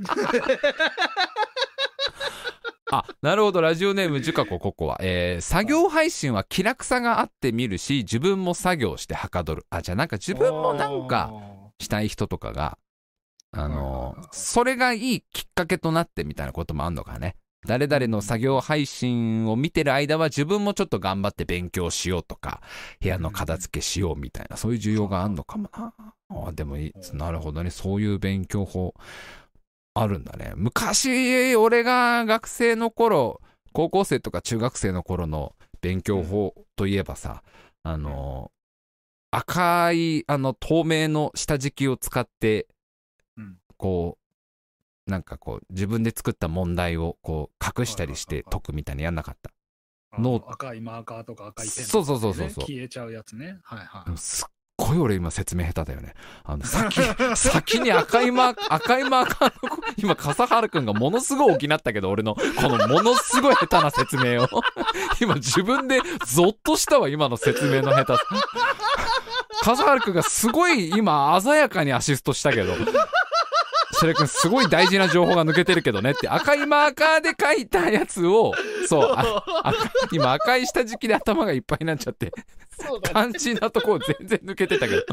Speaker 1: あ、なるほど、ラジオネームジュカコココは、えー、作業配信は気楽さがあって見るし自分も作業してはかどる。あ、じゃあなんか自分もなんかしたい人とかがあのー、それがいいきっかけとなってみたいなこともあんのかね。 誰々の作業配信を見てる間は自分もちょっと頑張って勉強しようとか、部屋の片付けしようみたいな、そういう需要があるのかもな。あでもいい、なるほどね。そういう勉強法あるんだね。昔、俺が学生の頃、高校生とか中学生の頃の勉強法といえばさ、あの、赤い、あの、透明の下敷きを使って、こう、なんかこう自分で作った問題をこう隠したりして解くみたいにやんなかった。
Speaker 2: ノート赤いマーカーとか赤いペンとか、ね、
Speaker 1: そうそうそうそう
Speaker 2: 消えちゃうやつね。はいはい。
Speaker 1: すっごい俺今説明下手だよね。あの先先に赤いマー赤いマーカーの今笠原くんがものすごい補ったけど、俺のこのものすごい下手な説明を今自分でゾッとしたわ、今の説明の下手さ。笠原くんがすごい今鮮やかにアシストしたけど。それくんすごい大事な情報が抜けてるけどねって、赤いマーカーで書いたやつを、そう、あ赤今赤い下敷きで頭がいっぱいになっちゃって、そうだね、肝心なとこ全然抜けてたけど。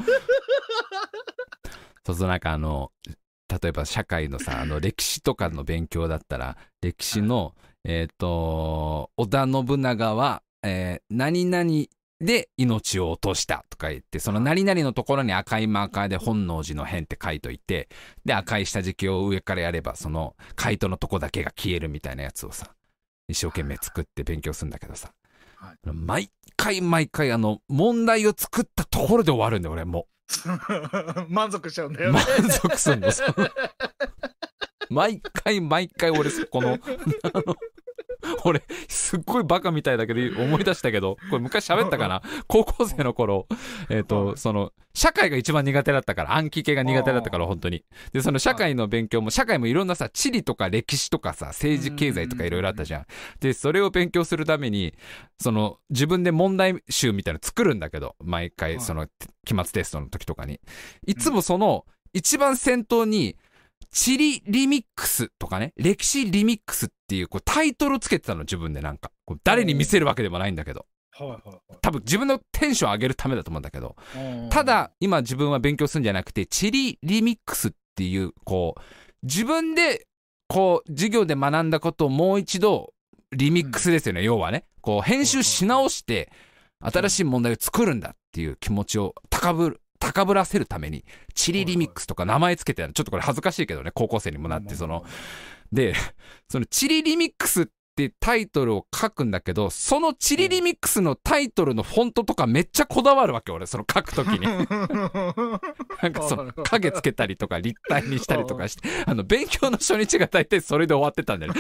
Speaker 1: そうそう、なんかあの、例えば社会のさ、あの歴史とかの勉強だったら、歴史の、えっと、織田信長は、えー、何々、で命を落としたとか言って、その何々のところに赤いマーカーで本能寺の変って書いといて、で赤い下敷きを上からやればそのカイトのとこだけが消えるみたいなやつをさ、一生懸命作って勉強するんだけどさ、はい、毎回毎回あの問題を作ったところで終わるんだよ俺も
Speaker 2: う満足しちゃうんだよね。
Speaker 1: 満足すんの毎回毎回俺そこのあの俺すっごいバカみたいだけど思い出したけど、これ昔喋ったかな。高校生の頃、えっとその社会が一番苦手だったから、暗記系が苦手だったから本当に。でその社会の勉強も社会もいろんなさ、地理とか歴史とかさ、政治経済とかいろいろあったじゃん。でそれを勉強するためにその自分で問題集みたいなの作るんだけど、毎回その期末テストの時とかにいつもその一番先頭に地理リミックスとかね、歴史リミックスっていう、こうタイトルつけてたの自分で。なんかこう誰に見せるわけでもないんだけど、多分自分のテンション上げるためだと思うんだけど、ただ今自分は勉強するんじゃなくて地理リミックスっていう、こう自分でこう授業で学んだことをもう一度リミックスですよね、要はね、こう編集し直して新しい問題を作るんだっていう気持ちを高ぶる高ぶらせるためにチリリミックスとか名前つけて、ちょっとこれ恥ずかしいけどね、高校生にもなって、そのでそのチリリミックスってタイトルを書くんだけど、そのチリリミックスのタイトルのフォントとかめっちゃこだわるわけ俺、その書くときになんかその影つけたりとか立体にしたりとかして、あの勉強の初日が大体それで終わってたんだよね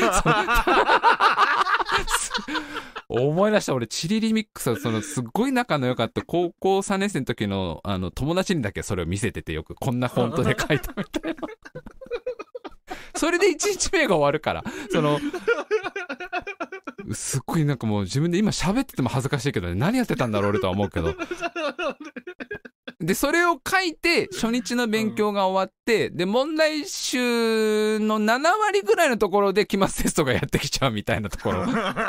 Speaker 1: 思い出した。俺チリリミックスはそのすっごい仲の良かった高校さんねん生の時のあの友達にだけそれを見せてて、よくこんなフォントで書いたみたいなそれでいちにちめが終わるから、そのすっごいなんかもう自分で今喋ってても恥ずかしいけどね、何やってたんだろう俺とは思うけどでそれを書いて初日の勉強が終わって、で問題集のななわりぐらいのところで期末テストがやってきちゃうみたいなところ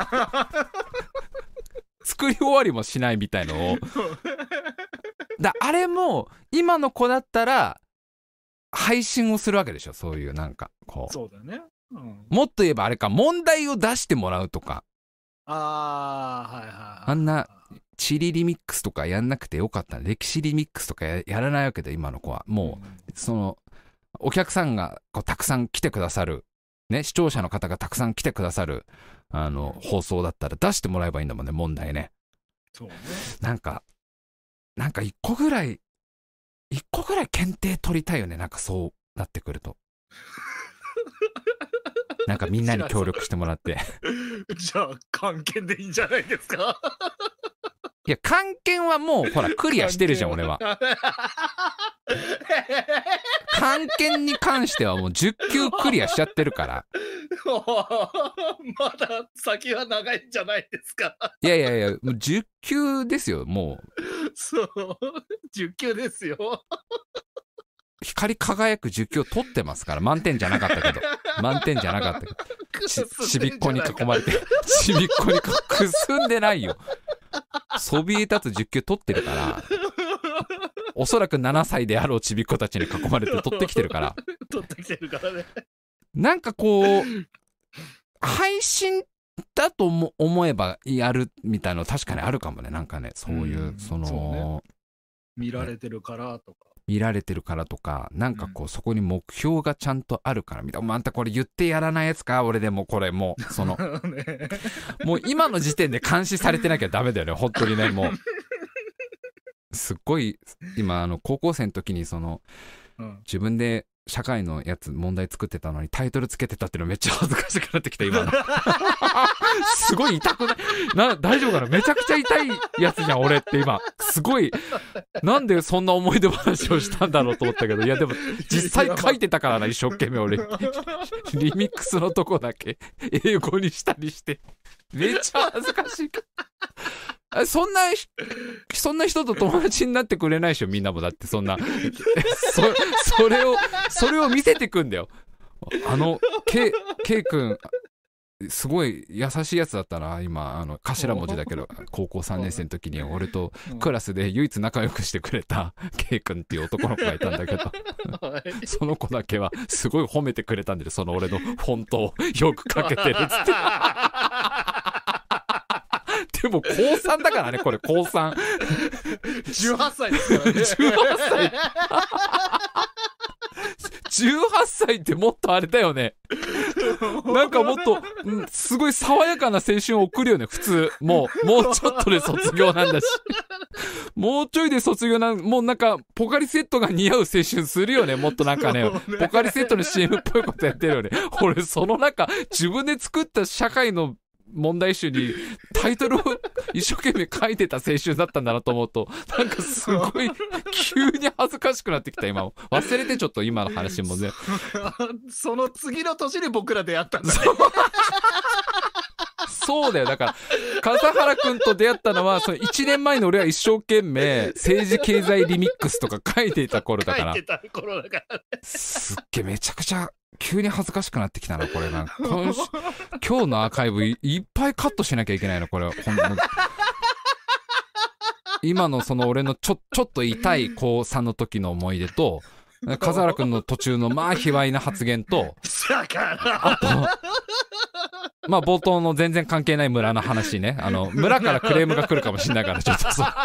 Speaker 1: 作り終わりもしないみたいのをだ、あれも今の子だったら配信をするわけでしょ、そういうなんかこう。
Speaker 2: そうだね、うん、
Speaker 1: もっと言えばあれか、問題を出してもらうとか、
Speaker 2: あーはいはいはい、
Speaker 1: あんな地理リミックスとかやんなくてよかった、歴史リミックスとか や, やらないわけで今の子は。もう、うん、そのお客さんがこうたくさん来てくださる、ね、視聴者の方がたくさん来てくださるあの放送だったら出してもらえばいいんだもんね、問題ね。
Speaker 2: そうね。
Speaker 1: なんかなんか一個ぐらい一個ぐらい検定取りたいよね、なんかそうなってくるとなんかみんなに協力してもらって
Speaker 2: じゃあ漢検でいいんじゃないですか
Speaker 1: いや漢検はもうほらクリアしてるじゃん俺は漢検に関してはもうじゅっきゅうクリアしちゃってるから
Speaker 2: まだ先は長いんじゃないですか
Speaker 1: いやいやいや、もうじゅっきゅうですよ、もう。
Speaker 2: そうじゅっきゅうですよ
Speaker 1: 光り輝くじゅっきゅうを取ってますから。満点じゃなかったけど満点じゃなかったけどち, ちびっこに囲まれてちびっこにくすんでないよ、そびえ立つじゅっきゅう取ってるから、おそらくななさいであろうちびっこたちに囲まれて取ってきてるから
Speaker 2: 取ってきてるからね。
Speaker 1: なんかこう配信だとも思えばやるみたいなの確かにあるかもね。なんかね、そういう、うん、そのそうね、
Speaker 2: 見られてるからとか。
Speaker 1: 見られてるからとか、なんかこう、そこに目標がちゃんとあるからみたいな。またこれ言ってやらないやつか俺でもこれもう、その、ね、もう今の時点で監視されてなきゃダメだよね。本当にね、もう。すっごい、今、あの、高校生の時にその、うん、自分で社会のやつ問題作ってたのにタイトルつけてたっていうのめっちゃ恥ずかしくなってきた今の。すごい痛くないな、大丈夫かな、めちゃくちゃ痛いやつじゃん俺って今。すごい、なんでそんな思い出話をしたんだろうと思ったけど、いやでも実際書いてたからな、一生懸命俺。リミックスのとこだけ英語にしたりして。めっちゃ恥ずかしい。そんな、そんな人と友達になってくれないでしょ、みんなも。だってそんな。そ、それを、それを見せてくんだよ。あの、ケイ、ケイ君、すごい優しいやつだったな、今、あの、頭文字だけど、高校さんねん生の時に俺とクラスで唯一仲良くしてくれたケイ君っていう男の子がいたんだけど、その子だけはすごい褒めてくれたんだよ、その俺のフォントをよく書けてるっつって。でも高さんだからね、これ高さん。
Speaker 2: じゅうはっさいですからね。
Speaker 1: じゅうはっさい。じゅうはっさいってもっとあれだよね。なんかもっと、すごい爽やかな青春を送るよね、普通。もう、もうちょっとで卒業なんだし。もうちょいで卒業なん、もうなんか、ポカリセットが似合う青春するよね、もっとなんかね。ポカリセットの シーエム っぽいことやってるよね。俺、その中、自分で作った社会の問題集にタイトルを一生懸命書いてた青春だったんだなと思うと、なんかすごい急に恥ずかしくなってきた今。忘れてちょっと今の話もね。
Speaker 2: その次の年に僕ら出会ったんだね。
Speaker 1: そうだよ。だから笠原くんと出会ったのはそのいちねんまえの俺は一生懸命政治経済リミックスとか書いていた頃だから。
Speaker 2: 書いてた頃だからね。
Speaker 1: すっげえめちゃくちゃ急に恥ずかしくなってきたなこれな。今, 今日のアーカイブ い, いっぱいカットしなきゃいけないのこれ。ほん今のその俺のちょちょっと痛い高さんの時の思い出と、笠原くんの途中のまあ卑猥な発言と、あとまあ冒頭の全然関係ない村の話ね。あの村からクレームが来るかもしれないからちょっとそう。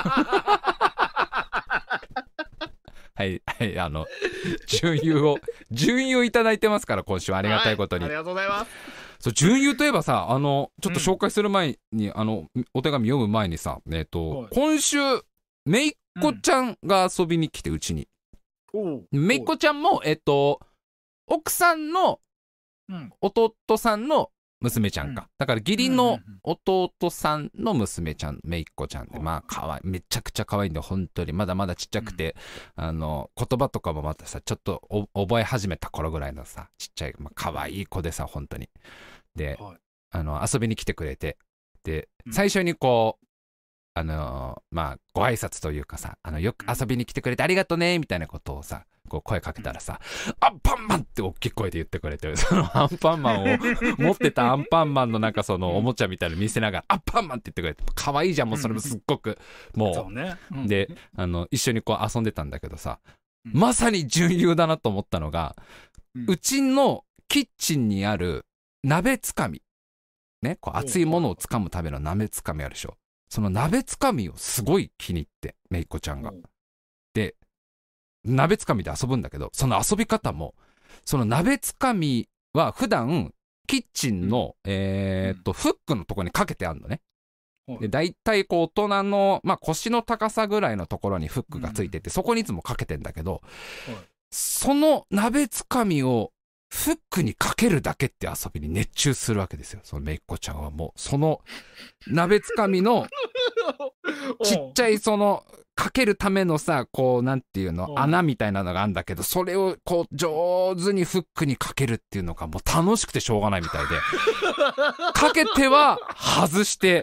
Speaker 1: はいはい、あの準優を準優いただいてますから今週はありがたいことに、
Speaker 2: はい、ありがとうございます。
Speaker 1: そう準優といえばさ、あのちょっと紹介する前に、うん、あのお手紙読む前にさ、えっと、はい、今週めいっ子ちゃんが遊びに来てうちに、うん、めいっ子ちゃんもえっと奥さんの弟さんの娘ちゃんか、うん、だから義理の弟さんの娘ちゃん、めいっ子ちゃんで、まあかわいい、めちゃくちゃ可愛いんで本当にまだまだちっちゃくて、うん、あの言葉とかもまたさちょっと覚え始めた頃ぐらいのさちっちゃい、まあ可愛い子でさ本当にで、はい、あの遊びに来てくれて、で最初にこうあのまあご挨拶というかさ、あのよく遊びに来てくれてありがとねみたいなことをさこう声かけたらさ、アンパンマンって大きい声で言ってくれて、そのアンパンマンを持ってたアンパンマンのなんかそのおもちゃみたいなの見せながらアンパンマンって言ってくれて、可愛いじゃんもうそれもすっごくもう、そうね、うん、であの一緒にこう遊んでたんだけどさ、うん、まさに準優だなと思ったのが、うん、うちのキッチンにある鍋つかみね、こう熱いものをつかむための鍋つかみあるでしょ。その鍋つかみをすごい気に入ってめいっ子ちゃんが、で鍋つかみで遊ぶんだけど、その遊び方もその鍋つかみは普段キッチンの、うん、えー、っとフックのところにかけてあるのね、うん、でだいたいこう大人の、まあ、腰の高さぐらいのところにフックがついてて、うん、そこにいつもかけてんだけど、うん、その鍋つかみをフックにかけるだけって遊びに熱中するわけですよ、そのめいっ子ちゃんは。もうその鍋つかみのちっちゃいそのかけるためのさ、こうなんていうの穴みたいなのがあるんだけど、それをこう上手にフックにかけるっていうのがもう楽しくてしょうがないみたいでかけては外して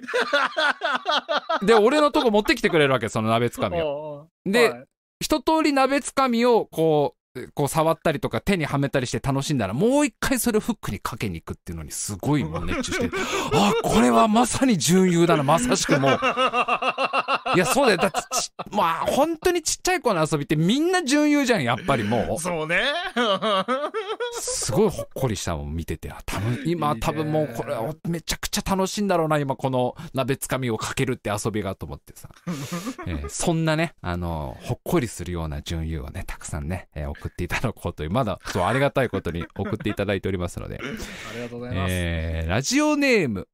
Speaker 1: で俺のとこ持ってきてくれるわけ、その鍋つかみを。で、はい、一通り鍋つかみをこうこう触ったりとか手にはめたりして楽しんだら、もう一回それをフックにかけに行くっていうのにすごいもう熱中してあ、これはまさに準優だな、まさしくもういやそうだよ、だってまあ本当にちっちゃい子の遊びってみんな準優じゃんやっぱり。もう
Speaker 2: そうね
Speaker 1: すごいほっこりしたのを見てて、あ多分今多分もうこれめちゃくちゃ楽しいんだろうな今この鍋つかみをかけるって遊びがと思ってさ、えー、そんなねあのほっこりするような準優をねたくさんね、えー、送っていただこうという、まだそうありがたいことに送っていただいておりますので
Speaker 2: ありがとうございます、
Speaker 1: えー、ラジオネーム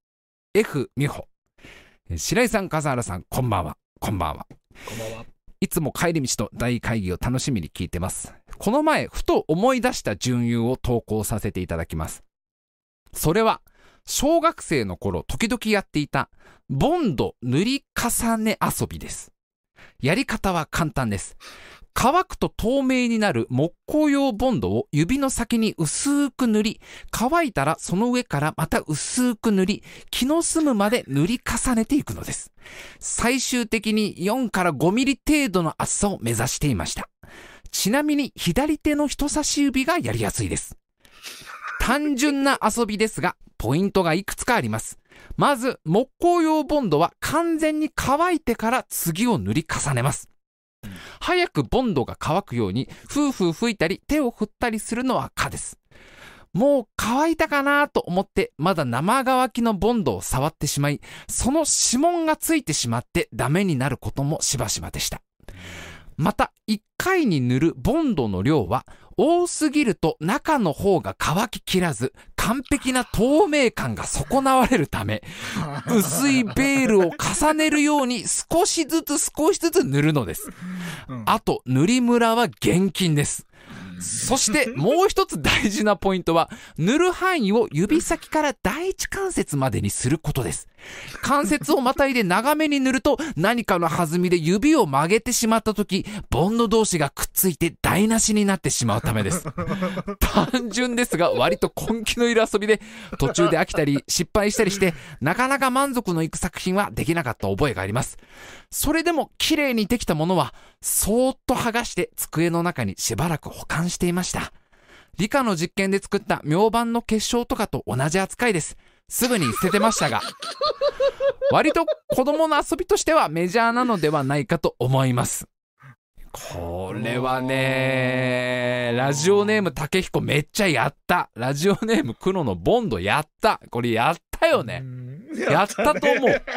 Speaker 1: F 美穂、白井さん笠原さんこんばんは。こんばんは。
Speaker 2: こんばんは。
Speaker 1: いつも帰り道と大会議を楽しみに聞いてます。この前ふと思い出した準優を投稿させていただきます。それは小学生の頃時々やっていたボンド塗り重ね遊びです。やり方は簡単です。乾くと透明になる木工用ボンドを指の先に薄く塗り、乾いたらその上からまた薄く塗り、気の済むまで塗り重ねていくのです。最終的によんからごミリ程度の厚さを目指していました。ちなみに左手の人差し指がやりやすいです。単純な遊びですが、ポイントがいくつかあります。まず、木工用ボンドは完全に乾いてから次を塗り重ねます。早くボンドが乾くようにフーフー吹いたり手を振ったりするのは可です。もう乾いたかなと思ってまだ生乾きのボンドを触ってしまい、その指紋がついてしまってダメになることもしばしばでした。またいっかいに塗るボンドの量は多すぎると中の方が乾ききらず完璧な透明感が損なわれるため、薄いベールを重ねるように少しずつ少しずつ塗るのです。あと塗りムラは厳禁です。そしてもう一つ大事なポイントは、塗る範囲を指先から第一関節までにすることです。関節をまたいで長めに塗ると何かの弾みで指を曲げてしまった時、ボンド同士がくっついて台無しになってしまうためです。単純ですが割と根気のいる遊びで、途中で飽きたり失敗したりしてなかなか満足のいく作品はできなかった覚えがあります。それでも綺麗にできたものはそーっと剥がして机の中にしばらく保管していました。理科の実験で作った明板の結晶とかと同じ扱いです。すぐに捨ててましたが、割と子供の遊びとしてはメジャーなのではないかと思います。これはね、ラジオネーム竹彦めっちゃやった。ラジオネーム黒のボンドやった。これやったよね。やったと思う。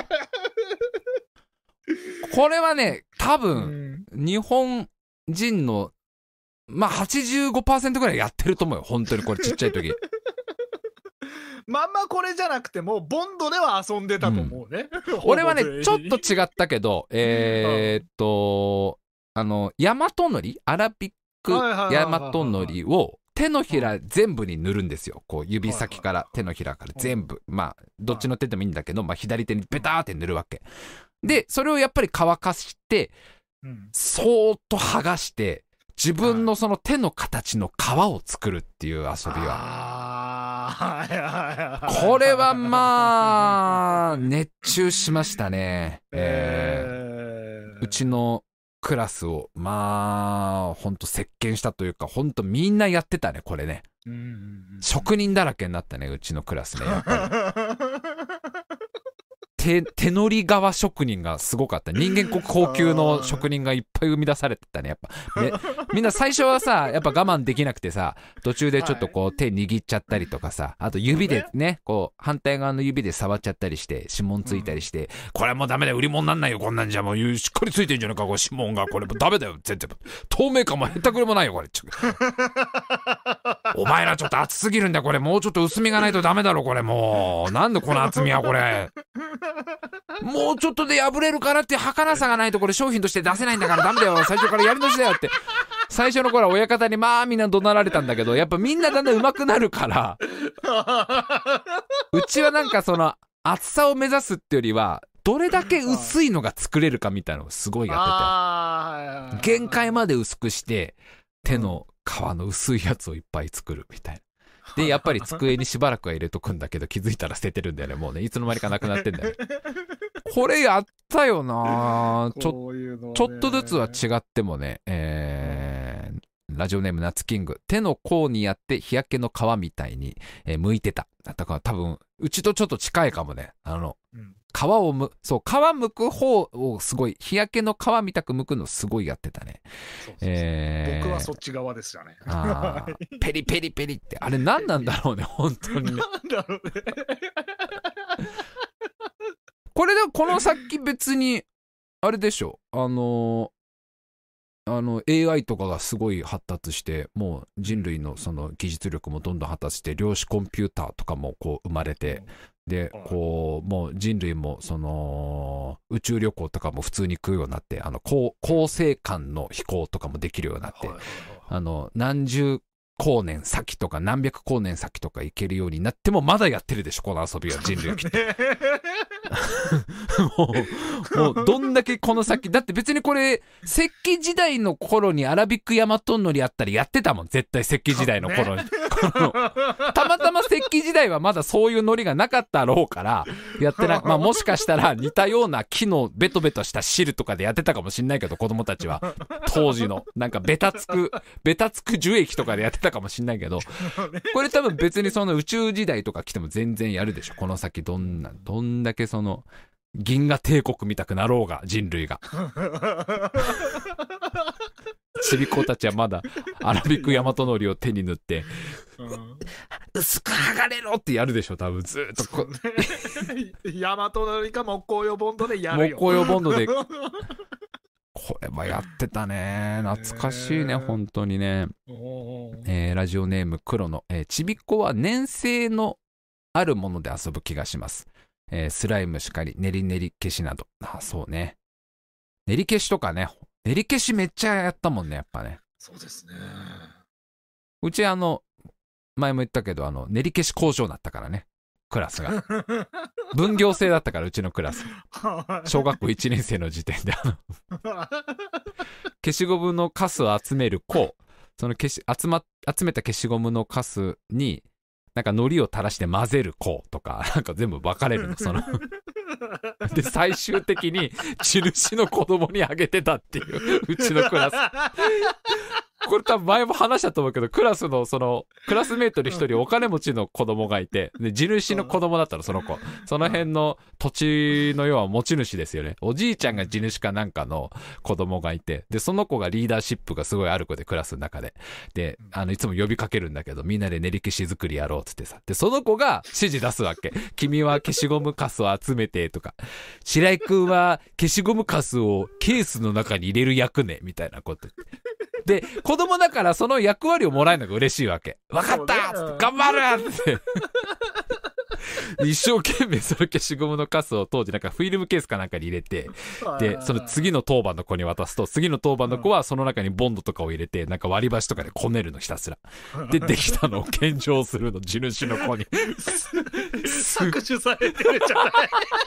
Speaker 1: これはね、多分日本人のまあ はちじゅうごパーセント ぐらいやってると思うよ。本当にこれちっちゃい時。
Speaker 2: まんまこれじゃなくてもボンドでは遊んでたと思うね、うん、
Speaker 1: 俺はねちょっと違ったけどえー、っとあの大和のりアラビック大和のりを手のひら全部に塗るんですよ。こう指先から手のひらから全部、まあどっちの手でもいいんだけど、まあ、左手にベターって塗るわけで、それをやっぱり乾かしてそーっと剥がして自分のその手の形の皮を作るっていう遊びは、これはまあ熱中しましたね。えー、うちのクラスをまあほんと席巻したというか、ほんとみんなやってたねこれね。職人だらけになったねうちのクラスね。やっぱり手, 手乗り側職人がすごかった。人間国宝級の職人がいっぱい生み出されてたねやっぱね。みんな最初はさやっぱ我慢できなくてさ、途中でちょっとこう手握っちゃったりとかさ、あと指でねこう反対側の指で触っちゃったりして指紋ついたりして、うん、これはもうダメだよ売り物なんないよこんなんじゃもうしっかりついてんじゃないかこう指紋が、これもうダメだよ全然透明感もへったくれもないよこれお前らちょっと厚すぎるんだこれ、もうちょっと薄みがないとダメだろこれ、もうなんでこの厚みはこれもうちょっとで破れるからって儚さがないとこれ商品として出せないんだからダメだよ最初からやり直しだよって最初の頃は親方にまあみんな怒鳴られたんだけど、やっぱみんなだんだん上手くなるからうちはなんかその厚さを目指すってよりはどれだけ薄いのが作れるかみたいなのをすごいやってて、限界まで薄くして手の皮の薄いやつをいっぱい作るみたいな。でやっぱり机にしばらくは入れとくんだけど気づいたら捨ててるんだよねもうね、いつの間にかなくなってんだよねこれやったよなちょ、ね、ちょっとずつは違ってもね、えー、ラジオネーム夏キング、手の甲にやって日焼けの皮みたいに、えー、剥いてた。だから多分うちとちょっと近いかもね。あの、うん、 皮をむそう皮むく方をすごい日焼けの皮みたくむくのすごいやってたね。
Speaker 2: そうそうそう、えー、僕はそっち側でしたね。
Speaker 1: あペリペリペリってあれ何なんだろうね本当に。
Speaker 2: なんだろうね。
Speaker 1: これでこの先別にあれでしょ、あのあの エーアイ とかがすごい発達してもう人類のその技術力もどんどん発達して量子コンピューターとかもこう生まれて、でこうもう人類もその宇宙旅行とかも普通に行くようになって、あの 高, 高精間の飛行とかもできるようになって、あの何十光年先とか何百光年先とか行けるようになってもまだやってるでしょこの遊びは人類はきっと。もう、もうどんだけこの先だって別にこれ石器時代の頃にアラビックヤマトンノリあったらやってたもん絶対石器時代の頃に。このたまたま石器時代はまだそういうノリがなかったろうからやってない。まあもしかしたら似たような木のベトベトした汁とかでやってたかもしんないけど子供たちは当時のなんかベタつくベタつく樹液とかでやってたかもしんないけど、これ多分別にその宇宙時代とか来ても全然やるでしょこの先。どんなどんだけその銀河帝国見たくなろうが人類が。ちびっ子たちはまだアラビックヤマトノリを手に塗って、うん、薄く剥がれろってやるでしょ多分ずっとこ
Speaker 2: ヤマトノリか木工用ボンドでやるよ。
Speaker 1: 木工用ボンドでこれはやってたね。懐かしいね、えー、本当にね。えー、ラジオネーム黒の、えー、ちびっ子は粘性のあるもので遊ぶ気がします。えー、スライムしかり、練り練り消しなど。あ、そうね。練り消しとかね。練り消しめっちゃやったもんね、やっぱね。
Speaker 2: そうですね。
Speaker 1: うちあの、前も言ったけど、あの、練り消し工場だったからね。クラスが。分業制だったから、うちのクラス。小学校いちねん生の時点で、あの、消しゴムのカスを集める子、その消し、集ま、集めた消しゴムのカスに、なんか海苔を垂らして混ぜる子とか、なんか全部分かれるの、その。で、最終的に地主の子供にあげてたっていう、うちのクラス。これ多分前も話したと思うけど、クラスのその、クラスメイトに一人お金持ちの子供がいて、で、地主の子供だったの、その子。その辺の土地の要は持ち主ですよね。おじいちゃんが地主かなんかの子供がいて、で、その子がリーダーシップがすごいある子で、クラスの中で。で、あの、いつも呼びかけるんだけど、みんなで練り消し作りやろうっつってさ。で、その子が指示出すわけ。君は消しゴムカスを集めて、とか。白井くんは消しゴムカスをケースの中に入れる役ね、みたいなこと。で、子供だからその役割をもらえるのが嬉しいわけ。わかったっつって頑張るっつって。一生懸命その消しゴムのカスを当時なんかフィルムケースかなんかに入れて、で、その次の当番の子に渡すと、次の当番の子はその中にボンドとかを入れて、なんか割り箸とかでこねるのひたすら。で、できたのを献上するの、地主の子に。
Speaker 2: 搾取されてるじゃない。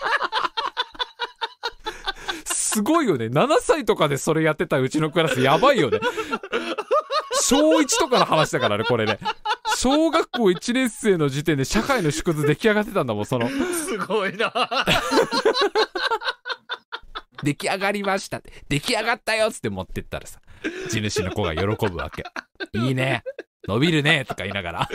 Speaker 1: すごいよね。ななさいとかでそれやってたうちのクラスやばいよね。小いちとかの話だからね、これね。小学校いちねん生の時点で社会の縮図出来上がってたんだもん、その。
Speaker 2: すごいな。
Speaker 1: 出来上がりました。出来上がったよっつって持ってったらさ、地主の子が喜ぶわけ。いいね。伸びるねとか言いながら。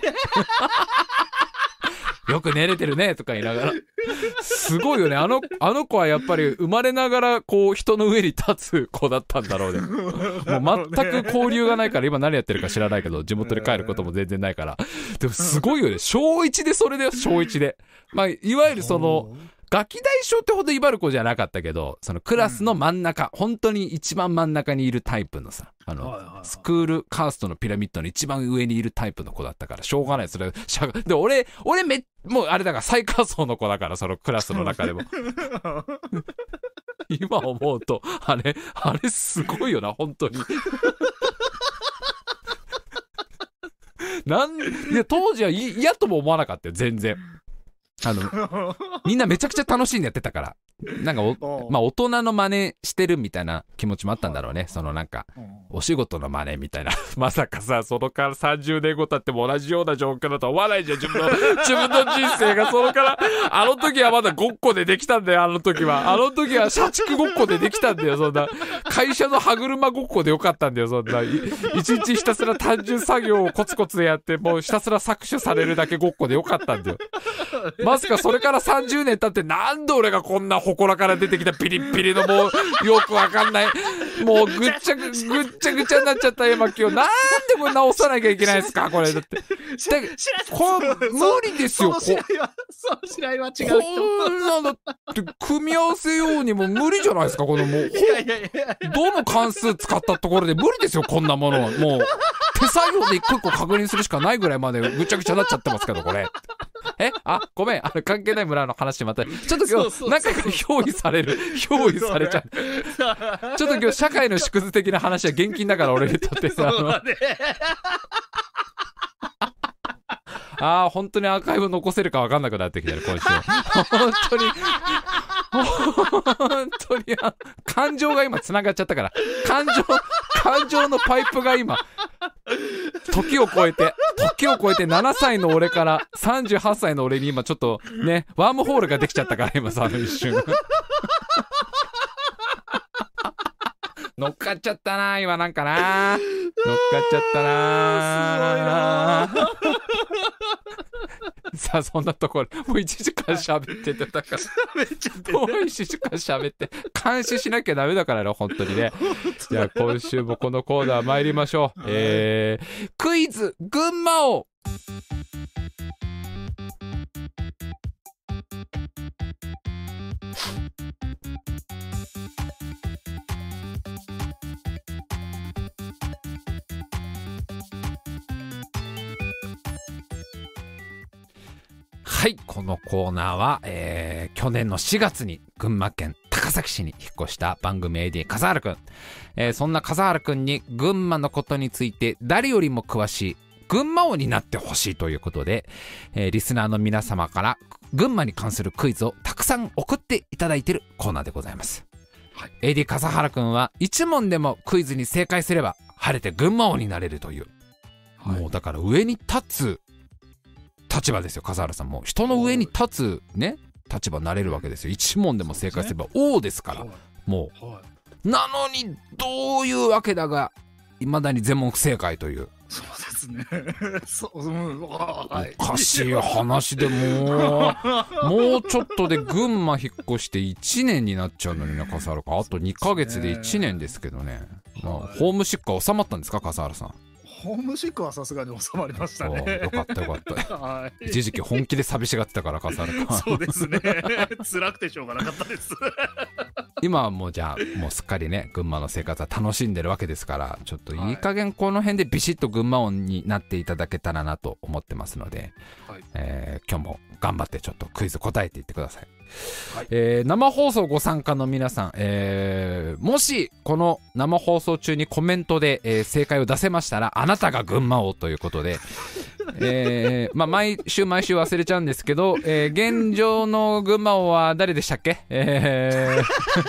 Speaker 1: よく寝れてるねとか言いながら。すごいよね。あの、あの子はやっぱり生まれながらこう人の上に立つ子だったんだろうね。もう全く交流がないから今何やってるか知らないけど、地元で帰ることも全然ないから。でもすごいよね。小いちでそれだよ、小いちで。まあ、いわゆるその、ガキ大将ってほど威張る子じゃなかったけど、そのクラスの真ん中、うん、本当に一番真ん中にいるタイプのさ、あの、はいはいはい、スクールカーストのピラミッドの一番上にいるタイプの子だったから、しょうがない。それ、しゃが、で、俺、俺め、もうあれだから最下層の子だから、そのクラスの中でも。今思うと、あれ、あれすごいよな、本当に。なん、いや、当時は嫌とも思わなかったよ、全然。あの、みんなめちゃくちゃ楽しんでやってたから。 なんかお、まあ、大人の真似してるみたいな気持ちもあったんだろうね。そのなんかお仕事の真似みたいなまさかさ、そのからさんじゅうねんご経っても同じような状況だと思わないじゃん。自分の自分の人生がそのからあの時はまだごっこでできたんだよ。あの時はあの時は社畜ごっこでできたんだよ。そんな会社の歯車ごっこでよかったんだよ。そんな一日ひたすら単純作業をコツコツやってもうひたすら搾取されるだけごっこでよかったんだよ。まさかそれからさんじゅうねん経ってなんで俺がこんな祠から出てきたピリッピリのもうよくわかんないもうぐっちゃぐっちゃぐちゃになっちゃったよ今今日。なんでこれ直さなきゃいけないんですかこれ。だってこれ無理ですよ。
Speaker 2: その試合はその試合は違う人。
Speaker 1: こんなだって組み合わせようにも無理じゃないですかこのもう。
Speaker 2: いやいやいや
Speaker 1: どの関数使ったところで無理ですよこんなものは。もう手作業で一個一個確認するしかないぐらいまでぐちゃぐちゃになっちゃってますけどこれ。えあごめんあの関係ない村の話またちょっと今日なんか憑依される憑依されちゃう。ちょっと今日社会の縮図的な話は厳禁だから俺にとってさ。あのあー本当にアーカイブ残せるか分かんなくなってきてる今週。本当に本当に感情が今つながっちゃったから感情感情のパイプが今時を超えて時を超えてななさいの俺からさんじゅうはっさいの俺に今ちょっとねワームホールができちゃったから今さあの一瞬乗っかっちゃったな今なんかな乗っかっちゃったなすごいなさあそんなところもういちじかん喋っててだからもういちじかん喋って監視しなきゃダメだからね本当にね。じゃあ今週もこのコーナー参りましょう、えー、クイズ群馬王。はい、このコーナーは、えー、去年のしがつに群馬県高崎市に引っ越した番組 エーディー 笠原くん、えー、そんな笠原くんに群馬のことについて誰よりも詳しい群馬王になってほしいということで、えー、リスナーの皆様から群馬に関するクイズをたくさん送っていただいているコーナーでございます、はい、エーディー 笠原くんはいち問でもクイズに正解すれば晴れて群馬王になれるという、はい、もうだから上に立つ立場ですよ笠原さん。も人の上に立つね立場になれるわけですよ。一問でも正解すれば王ですから、もうなのにどういうわけだが未だに全問不正解という。
Speaker 2: そうですねそう、うん、
Speaker 1: おかしい話でもうもうちょっとで群馬引っ越していちねんになっちゃうのにね笠原君。あとにかげつでいちねんですけどね、まあ、ホームシックは収まったんですか笠原さん。
Speaker 2: ホームシックはさすがに収まりましたね。
Speaker 1: よかったよかった、はい、一時期本気で寂しがってたから笠原君。
Speaker 2: そうですね辛くてしょうがなかったです
Speaker 1: 今はもうじゃあもうすっかりね群馬の生活は楽しんでるわけですから、ちょっといい加減この辺でビシッと群馬音になっていただけたらなと思ってますので、はい、えー、今日も頑張ってちょっとクイズ答えていってください。はい、えー、生放送ご参加の皆さん、えー、もしこの生放送中にコメントで、えー、正解を出せましたらあなたが群馬王ということでえー、まあ毎週毎週忘れちゃうんですけど、えー、現状の群馬王は誰でしたっけ、えー、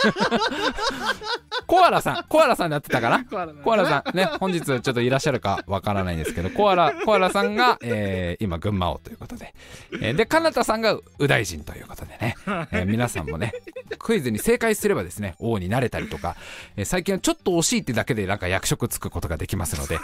Speaker 1: コアラさんコアラさんでやってたかな。コアラさんね本日ちょっといらっしゃるかわからないんですけどコアラコアラさんが、えー、今群馬王ということで、えー、でかなたさんが右大臣ということでね、えー、皆さんもねクイズに正解すればですね王になれたりとか、えー、最近はちょっと惜しいってだけでなんか役職つくことができますので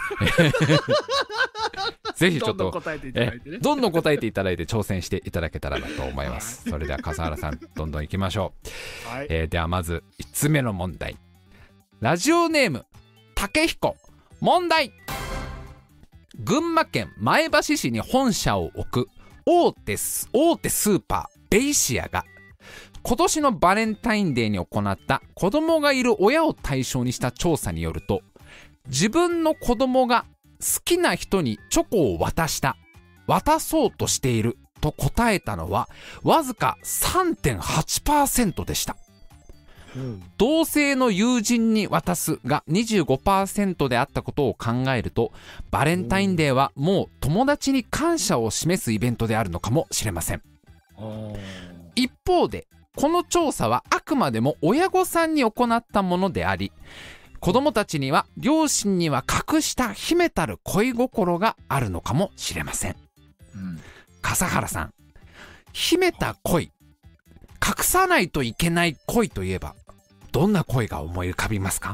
Speaker 1: ぜひちょっとどんどん答えていただいてね、どんどん答えていただいて挑戦していただけたらなと思います。それでは笠原さんどんどんいきましょう、はい、えー、ではまずいちつ目の問題。ラジオネーム竹彦問題。群馬県前橋市に本社を置く大手ス、大手スーパーベイシアが今年のバレンタインデーに行った子供がいる親を対象にした調査によると、自分の子供が好きな人にチョコを渡した渡そうとしていると答えたのはわずか さんてんはちパーセント でした、うん、同性の友人に渡すが にじゅうごパーセント であったことを考えると、バレンタインデーはもう友達に感謝を示すイベントであるのかもしれません。一方でこの調査はあくまでも親御さんに行ったものであり、子供たちには両親には隠した秘めたる恋心があるのかもしれません、うん、笠原さん、秘めた恋、隠さないといけない恋といえばどんな恋が思い浮かびますか？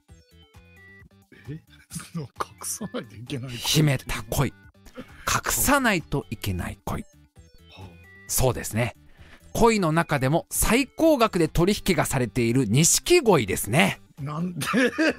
Speaker 2: えその隠さないといけない恋、
Speaker 1: 秘めた恋、隠さないといけない恋、そうですね。恋の中でも最高額で取引がされている錦鯉ですね。
Speaker 2: なんで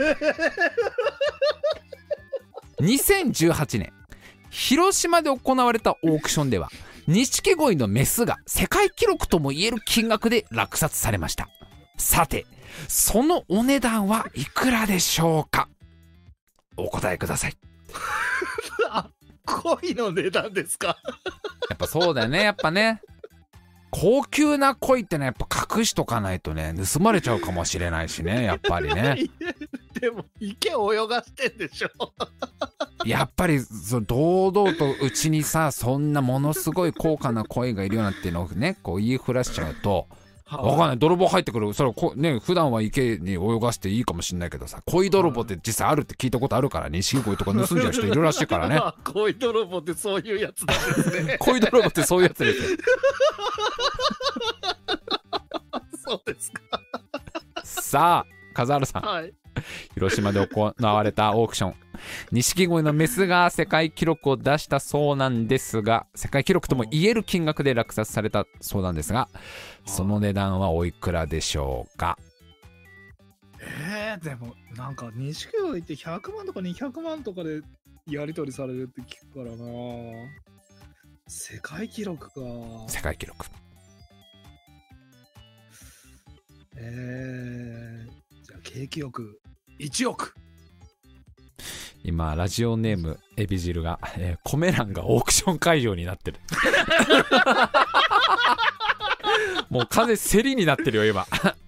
Speaker 1: にせんじゅうはちねん広島で行われたオークションでは錦鯉のメスが世界記録ともいえる金額で落札されました。さてそのお値段はいくらでしょうか？お答えください。
Speaker 2: あ、鯉の値段ですか？
Speaker 1: やっぱそうだよね。やっぱね、高級な鯉ってのはやっぱ隠しとかないとね、盗まれちゃうかもしれないしね、やっぱりね。
Speaker 2: でも池を泳がしてんでしょ。
Speaker 1: やっぱりそ堂々とうちにさ、そんなものすごい高価な鯉がいるようなっていうのをね、こう言いふらしちゃうと、わかんない、泥棒入ってくる、それこね、普段は池に泳がしていいかもしれないけどさ、鯉泥棒って実際あるって聞いたことあるからね、錦鯉とか盗んじゃう人いるらしいからね。
Speaker 2: 鯉泥棒ってそういうやつなんですね。
Speaker 1: 鯉泥棒ってそういうやつですよ。
Speaker 2: そうですか。
Speaker 1: さあ笠原さん、はい、広島で行われたオークション、錦鯉のメスが世界記録を出したそうなんですが、世界記録とも言える金額で落札されたそうなんですが、その値段はおいくらでしょうか？
Speaker 2: えー、でもなんか錦鯉ってひゃくまんとかにひゃくまんとかでやり取りされるって聞くからな。世界記録か。
Speaker 1: 世界記録、
Speaker 2: えー、じゃあ景気よくいちおく。
Speaker 1: 今ラジオネームエビ汁が、えー、コメ欄がオークション会場になってる。もう完全に競りになってるよ今。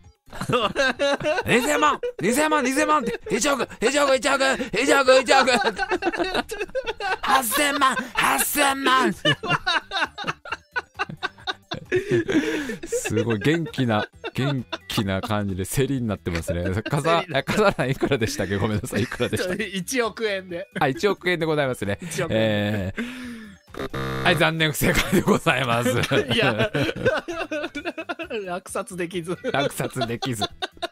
Speaker 1: にせんまんにせんまんにせんまんっていちおくいちおくいちおくいちおくいちおくはっせんまんはっせんまん。すごい元気な元気な感じで競りになってますね。笠原さんいくらでしたっけ？ごめんなさい、いくらでした？
Speaker 2: いちおくえんで。
Speaker 1: あ、いちおくえんでございますね。えー、はい、残念不正解でございます。
Speaker 2: いや落札できず
Speaker 1: 落札できず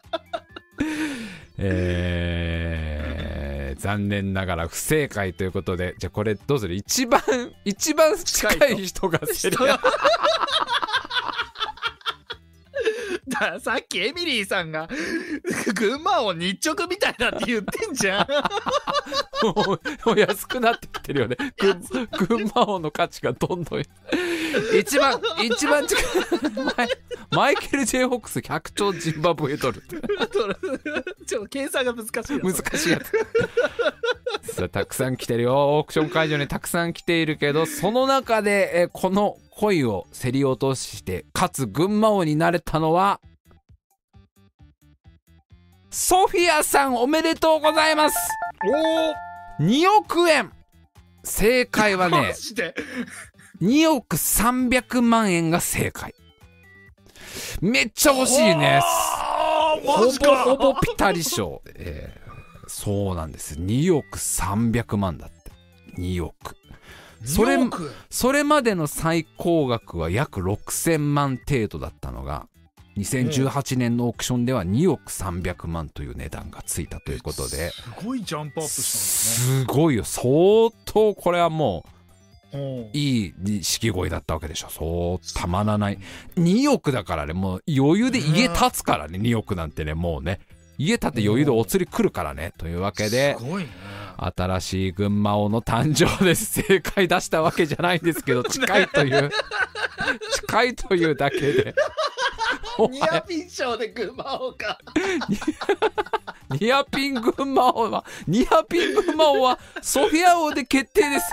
Speaker 1: えー、残念ながら不正解ということで、じゃあこれどうする？一番一番近い人が競り
Speaker 2: ださっきエミリーさんが群馬を日直みたいなって言ってんじゃん。
Speaker 1: もう、もう安くなってきてるよね。群馬王の価値がどんどん一番一番近いマイケル・ジェイ・ホックスひゃくちょうジンバブエドル。
Speaker 2: ちょっと計算が難しいやつ。
Speaker 1: 難しいやつ。さあたくさん来てるよ。オークション会場にたくさん来ているけど、その中でえこの恋を競り落としてかつ群馬王になれたのはソフィアさん。おめでとうございます。おー、におくえん。正解はねにおくさんびゃくまんえんが正解。めっちゃ惜しいね。ほぼほぼピタリ賞、えー、そうなんです。におくさんびゃくまんだって。におく、それそれまでの最高額は約ろくせんまん程度だったのがにせんじゅうはちねんのオークションではにおくさんびゃくまんという値段がついたということで、
Speaker 2: すごいジャンプアップしたんです
Speaker 1: ね。すごいよ。相当これはもういい錦鯉だったわけでしょ。そうたまらない。におくだからね、もう余裕で家建つからね。におくなんてね、もうね、家建て余裕でお釣り来るからね。というわけで、
Speaker 2: すごいね、
Speaker 1: 新しい群馬王の誕生です。正解出したわけじゃないんですけど、近いという近いというだけで
Speaker 2: ニアピン賞で群馬王か。
Speaker 1: ニアピン群馬王はニアピン群馬王はソフィア王で決定です。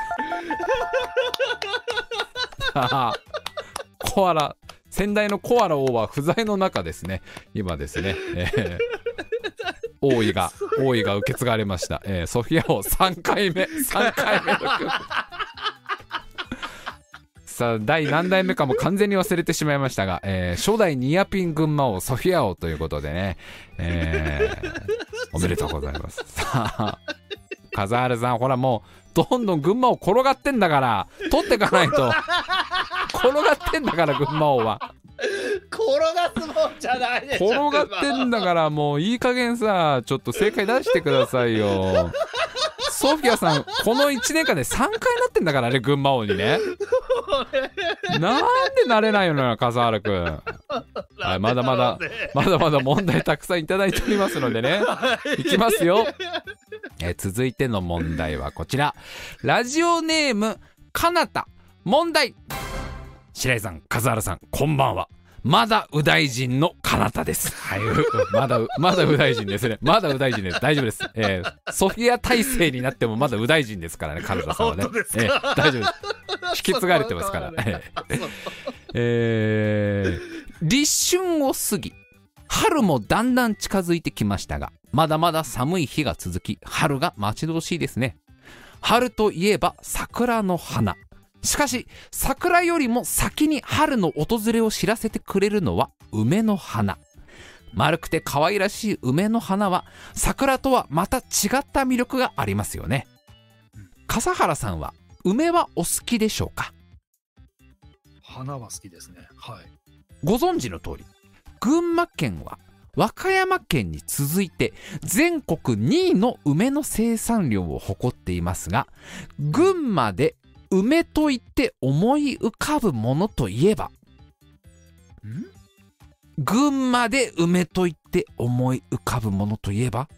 Speaker 1: コアラ、先代のコアラ王は不在の中ですね。今ですね、えー、王位が王位が受け継がれました、えー、ソフィア王さんかいめさんかいめのさあ第何代目かも完全に忘れてしまいましたが、えー、初代ニアピン群馬王ソフィア王ということでね、えー、おめでとうございます。さあ風原さん、ほらもうどんどん群馬王転がってんだから取ってかないと。転がってんだから群馬王は
Speaker 2: 転がすもんじゃないでしょ。
Speaker 1: 転がってんだからもういい加減さ、ちょっと正解出してくださいよ。ソフィアさんこのいちねんかんでさんかいなってんだからね、群馬王にね。なんでなれないのよ笠原くん。はい、まだまだまだまだ問題たくさんいただいておりますのでね、いきますよ。えー、続いての問題はこちら。ラジオネームかなた。問題。白井さん、笠原さん、こんばんは。まだ右大臣のかなたです。はい、まだまだ右大臣ですね。まだ右大臣です。大丈夫です。えー、ソフィア体制になってもまだ右大臣ですからね、かなたさんはね。えー、大丈夫です。引き継がれてますから。えー、立春を過ぎ、春もだんだん近づいてきましたが、まだまだ寒い日が続き、春が待ち遠しいですね。春といえば桜の花。しかし桜よりも先に春の訪れを知らせてくれるのは梅の花。丸くて可愛らしい梅の花は桜とはまた違った魅力がありますよね。笠原さんは梅はお好きでしょうか？
Speaker 2: 花は好きですね。はい。
Speaker 1: ご存知の通り、群馬県は和歌山県に続いて全国にいの梅の生産量を誇っていますが、群馬で梅と言って思い浮かぶものといえば、ん群馬で梅と言って思い浮かぶものといえば、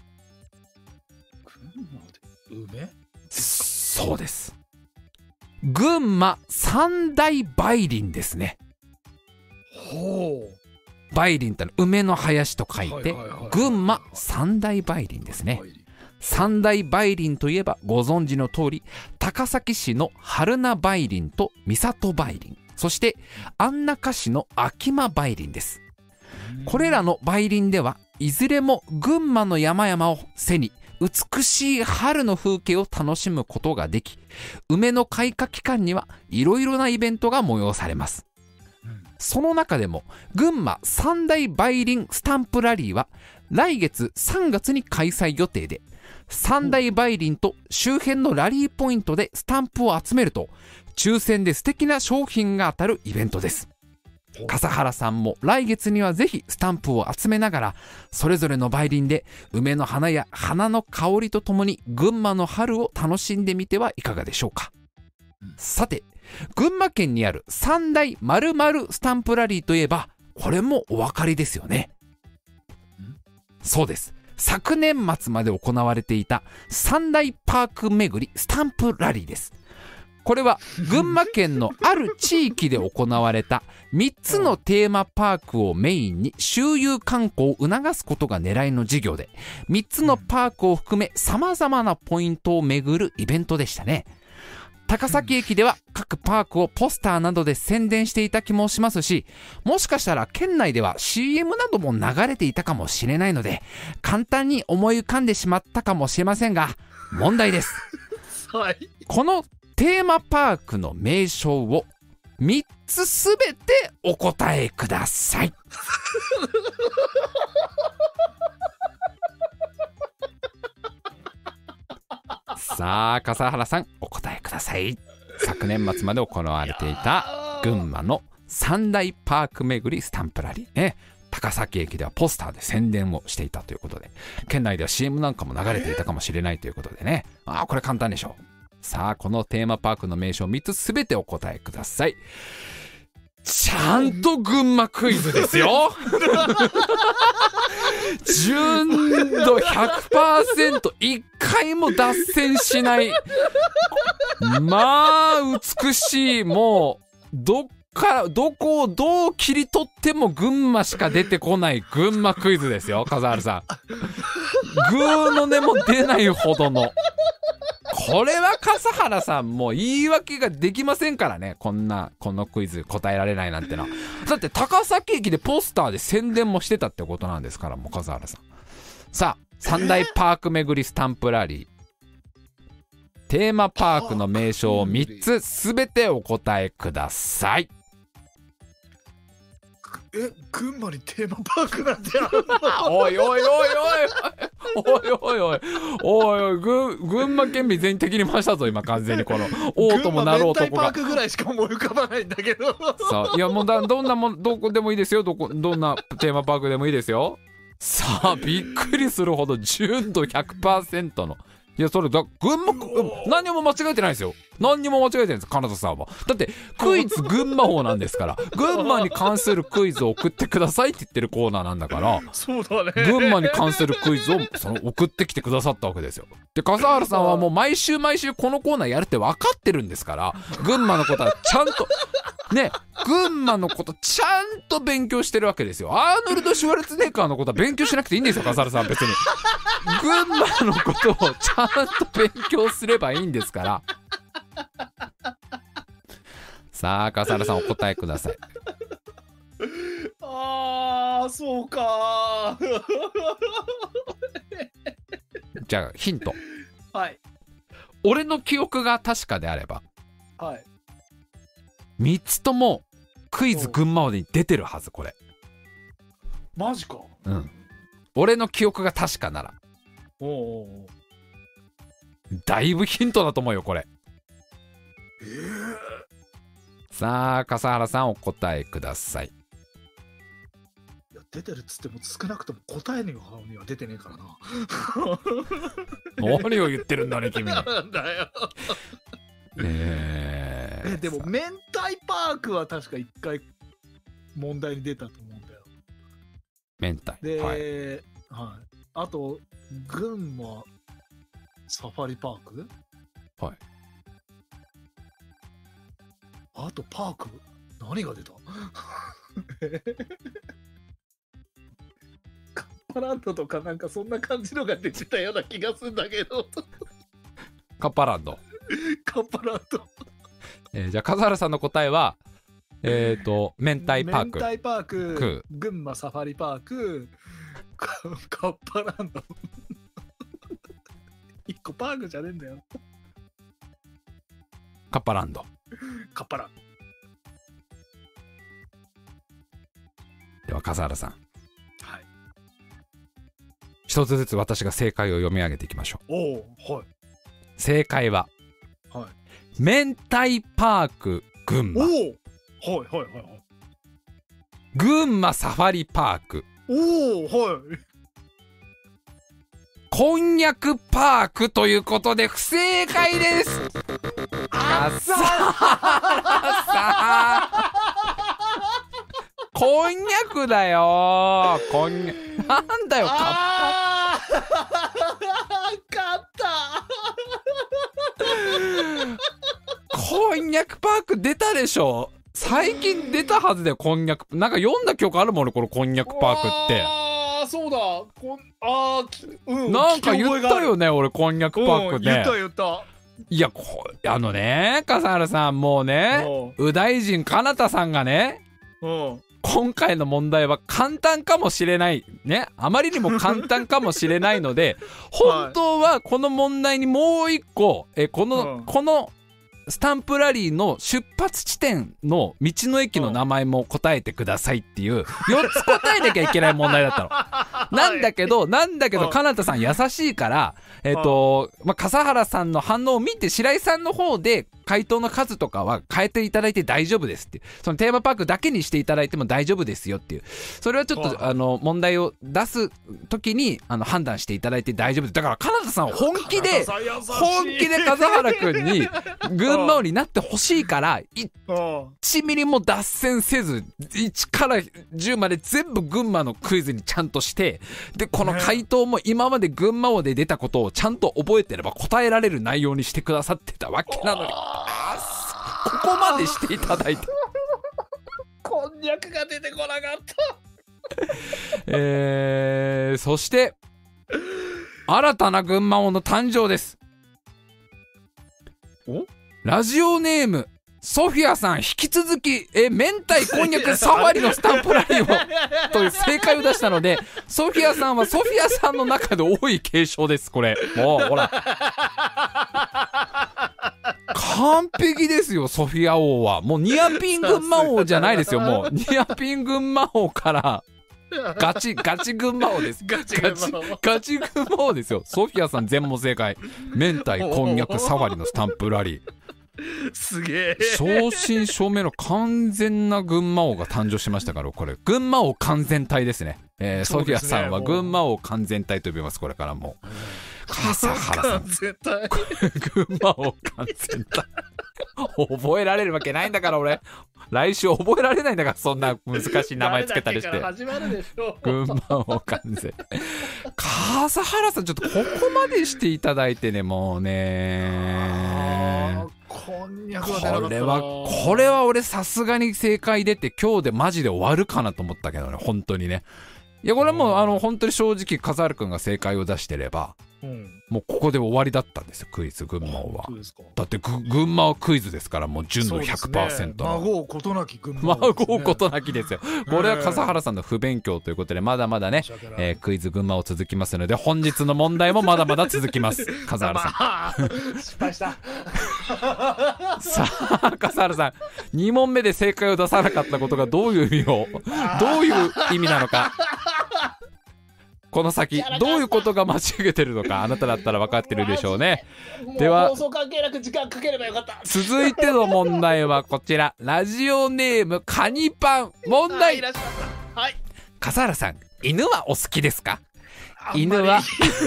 Speaker 2: 群馬で梅？
Speaker 1: そうです。群馬三大梅林ですね。
Speaker 2: ほう。
Speaker 1: 梅林ってのは梅の林と書いて群馬三大梅林ですね。三大梅林といえばご存知の通り、高崎市の春名梅林と三郷梅林、そして安中市の秋間梅林です。これらの梅林ではいずれも群馬の山々を背に美しい春の風景を楽しむことができ、梅の開花期間にはいろいろなイベントが催されます。その中でも群馬三大梅林スタンプラリーは来月さんがつに開催予定で、三大梅林と周辺のラリーポイントでスタンプを集めると抽選で素敵な商品が当たるイベントです。笠原さんも来月にはぜひスタンプを集めながら、それぞれの梅林で梅の花や花の香りとともに群馬の春を楽しんでみてはいかがでしょうか。さて、群馬県にある三大〇〇スタンプラリーといえば、これもお分かりですよね。そうです。昨年末まで行われていた三大パーク巡りスタンプラリーです。これは群馬県のある地域で行われたみっつのテーマパークをメインに周遊観光を促すことが狙いの事業で、みっつのパークを含め様々なポイントを巡るイベントでしたね。高崎駅では各パークをポスターなどで宣伝していた気もしますし、もしかしたら県内では シーエム なども流れていたかもしれないので、簡単に思い浮かんでしまったかもしれませんが、問題です。
Speaker 2: はい。
Speaker 1: このテーマパークの名称をみっつすべてお答えください。さあ笠原さん、お答えください。昨年末まで行われていた群馬の三大パーク巡りスタンプラリーね、高崎駅ではポスターで宣伝をしていたということで、県内では シーエム なんかも流れていたかもしれないということでね、ああこれ簡単でしょう。さあこのテーマパークの名称みっつすべてお答えください。ちゃんと群馬クイズですよ。純度 ひゃくパーセント 一回も脱線しない、まあ美しい、もうどっからどこをどう切り取っても群馬しか出てこない群馬クイズですよ。笠原さん、グーの音も出ないほどの、これは笠原さんもう言い訳ができませんからね。こんなこのクイズ答えられないなんてのは、だって高崎駅でポスターで宣伝もしてたってことなんですから、もう笠原さん。さあ三大パーク巡りスタンプラリー、 テーマパークの名称をみっつすべてお答えください。
Speaker 2: え、群馬にテーマパークなんてあるの？
Speaker 1: おいおいおいおいおいおいおいおいおい、群馬県民全員敵に回したぞ今完全に。この王ともなろう男が。群馬明太パー
Speaker 2: クぐらいしか思い浮かばないんだけど。
Speaker 1: さあ、いやもうだどんなもんどこでもいいですよ。どこどんなテーマパークでもいいですよ。さあ、びっくりするほど純度 ひゃくパーセント の。いや、それだ、群馬、何にも間違えてないですよ。何にも間違えてないんです、カナダさんは。だって、クイズ群馬王なんですから。群馬に関するクイズを送ってくださいって言ってるコーナーなんだから。
Speaker 2: そうだね。
Speaker 1: 群馬に関するクイズをその送ってきてくださったわけですよ。で、笠原さんはもう毎週毎週このコーナーやるって分かってるんですから、群馬のことはちゃんと、ね、群馬のことちゃんと勉強してるわけですよ。アーノルド・シュワルツェネッガーのことは勉強しなくていいんですよ、笠原さん別に。群馬のことをちゃんと勉強すればいいんですから。さあ、笠原さんお答えください。
Speaker 2: あー、そうか
Speaker 1: じゃあヒント。
Speaker 2: はい。
Speaker 1: 俺の記憶が確かであれば、
Speaker 2: はい。
Speaker 1: みっつともクイズ群馬王に出てるはず、これ。
Speaker 2: マジか。
Speaker 1: うん。俺の記憶が確かなら。
Speaker 2: おうおうおう。
Speaker 1: だいぶヒントだと思うよこれ。
Speaker 2: えー、
Speaker 1: さあ、笠原さんお答えください。
Speaker 2: いや、出てるっつっても少なくとも答えの方には出てねえからな。
Speaker 1: 何を言ってるんだね君。
Speaker 2: なんだよ。
Speaker 1: えー、
Speaker 2: えでも明太パークは確か一回問題に出たと思うんだよ。
Speaker 1: 明太
Speaker 2: で、
Speaker 1: はい、
Speaker 2: はい、あと群馬サファリパーク、
Speaker 1: はい、
Speaker 2: あとパーク何が出た？カッパランドとかなんかそんな感じのが出てたような気がするんだけど。
Speaker 1: カッパランド。
Speaker 2: カッパランド。
Speaker 1: えー、じゃあ笠原さんの答えはえっ、ー、と明太パーク。
Speaker 2: 明太パーク、群馬サファリパーク、カッパランド。一個パークじゃねえんだよ。
Speaker 1: カッパランド。
Speaker 2: カッパラン
Speaker 1: ド。では笠原さん、
Speaker 2: はい、
Speaker 1: 一つずつ私が正解を読み上げていきましょう。
Speaker 2: おお、はい。
Speaker 1: 正解は、
Speaker 2: はい、
Speaker 1: 明太パーク群馬。
Speaker 2: おお、はいはいはいはい。
Speaker 1: 群馬サファリパーク。
Speaker 2: おお、はい。
Speaker 1: こんにゃくパークということで不正解です。
Speaker 2: あっさ
Speaker 1: ーこんにゃくだよ。こんにゃくなんだよ。
Speaker 2: あー勝った
Speaker 1: こんにゃくパーク出たでしょ。最近出たはずだよ。こんにゃくなんか読んだ記憶あるもんね、このこんにゃくパークって。
Speaker 2: ああそうだ。こんあー、うん、
Speaker 1: なんか言ったよね俺、こんにゃくパークで、
Speaker 2: うん、言った言った。
Speaker 1: いやこあのね、笠原さん、もうね、右大臣かなたさんがね、うん、今回の問題は簡単かもしれないね、あまりにも簡単かもしれないので本当はこの問題にもう一個えこの、うん、このスタンプラリーの出発地点の道の駅の名前も答えてくださいっていうよっつ答えなきゃいけない問題だったの。なんだけどなんだけどかなたさん優しいからえっとまあ笠原さんの反応を見て白井さんの方で回答の数とかは変えていただいて大丈夫ですっていう、そのテーマパークだけにしていただいても大丈夫ですよっていう、それはちょっとあの問題を出す時にあの判断していただいて大丈夫です。だからかなたさんは本気で本気で笠原くんに群馬王になってほしいからいちミリも脱線せずいちからじゅうまで全部群馬のクイズにちゃんとして、でこの回答も今まで群馬王で出たことをちゃんと覚えてれば答えられる内容にしてくださってたわけなのに、ここまでしていただいて
Speaker 2: こんにゃくが出てこなかった
Speaker 1: えー、そして新たな群馬王の誕生です。
Speaker 2: お
Speaker 1: ラジオネームソフィアさん、引き続きえ明太こんにゃくサファリのスタンプラリーをという正解を出したので、ソフィアさんはソフィアさんの中で多い継承です。これもうほら完璧ですよ、ソフィア王は。もうニアピン群馬王じゃないですよ、もう。ニアピン群馬王から、ガチ、ガチ群馬王です。
Speaker 2: ガチ群馬王。
Speaker 1: ガチ群馬王ですよ。ソフィアさん全問正解。明太、こんにゃく、サファリのスタンプラリー。
Speaker 2: すげえ。
Speaker 1: 正真正銘の完全な群馬王が誕生しましたから、これ。群馬王完全体ですね。えー、ソフィアさんは群馬王完全体と呼びます、これからも。笠原さん。
Speaker 2: 完全体。
Speaker 1: 群馬王完全体。覚えられるわけないんだから、俺。来週覚えられないんだから、そんな難しい名前つけたりして。
Speaker 2: 始まるでしょ。
Speaker 1: 群馬王完全。笠原さん、ちょっとここまでしていただいてね、もうね。
Speaker 2: こんにゃくは出なかったな。
Speaker 1: これは、これは俺さすがに正解出て今日でマジで終わるかなと思ったけどね、本当にね。いや、これはもう、あの、本当に正直、笠原くんが正解を出してれば、うん、もうここで終わりだったんですよ、クイズ、群馬王は。だってぐ、群馬はクイズですから、もう純度 ひゃくパーセント の。
Speaker 2: 孫ことなき群馬王ですね。
Speaker 1: 孫ことなきですよ。これは笠原さんの不勉強ということで、まだまだね、えー、クイズ群馬を続きますので、本日の問題もまだまだ続きます。笠原さん。
Speaker 2: まあ、失敗した。
Speaker 1: さあ、笠原さん、に問目で正解を出さなかったことがどういう意味を、どういう意味なのか。この先どういうことが間違えてるのか、あなただったら分かってるでしょうね。では、
Speaker 2: 放送関係なく時間かければよかった。
Speaker 1: 続いての問題はこちら。ラジオネームカニパン。問題。はい、笠原さん、犬はお好きですか？犬は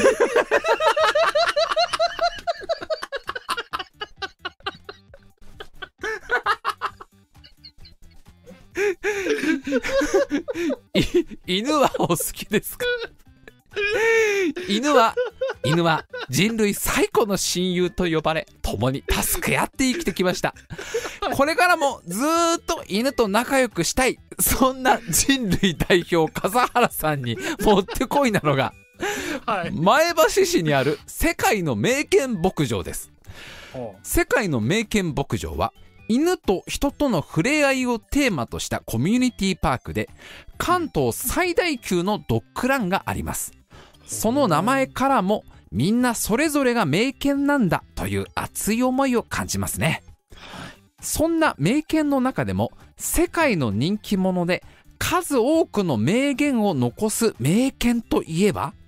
Speaker 1: 犬はお好きですか？犬は犬は人類最古の親友と呼ばれ、共に助け合って生きてきました。これからもずーっと犬と仲良くしたい、そんな人類代表笠原さんにもってこいなのが、はい、前橋市にある世界の名犬牧場です。世界の名犬牧場は犬と人との触れ合いをテーマとしたコミュニティパークで、関東最大級のドッグランがあります。その名前からもみんなそれぞれが名犬なんだという熱い思いを感じますね。そんな名犬の中でも世界の人気者で数多くの名言を残す名犬といえば、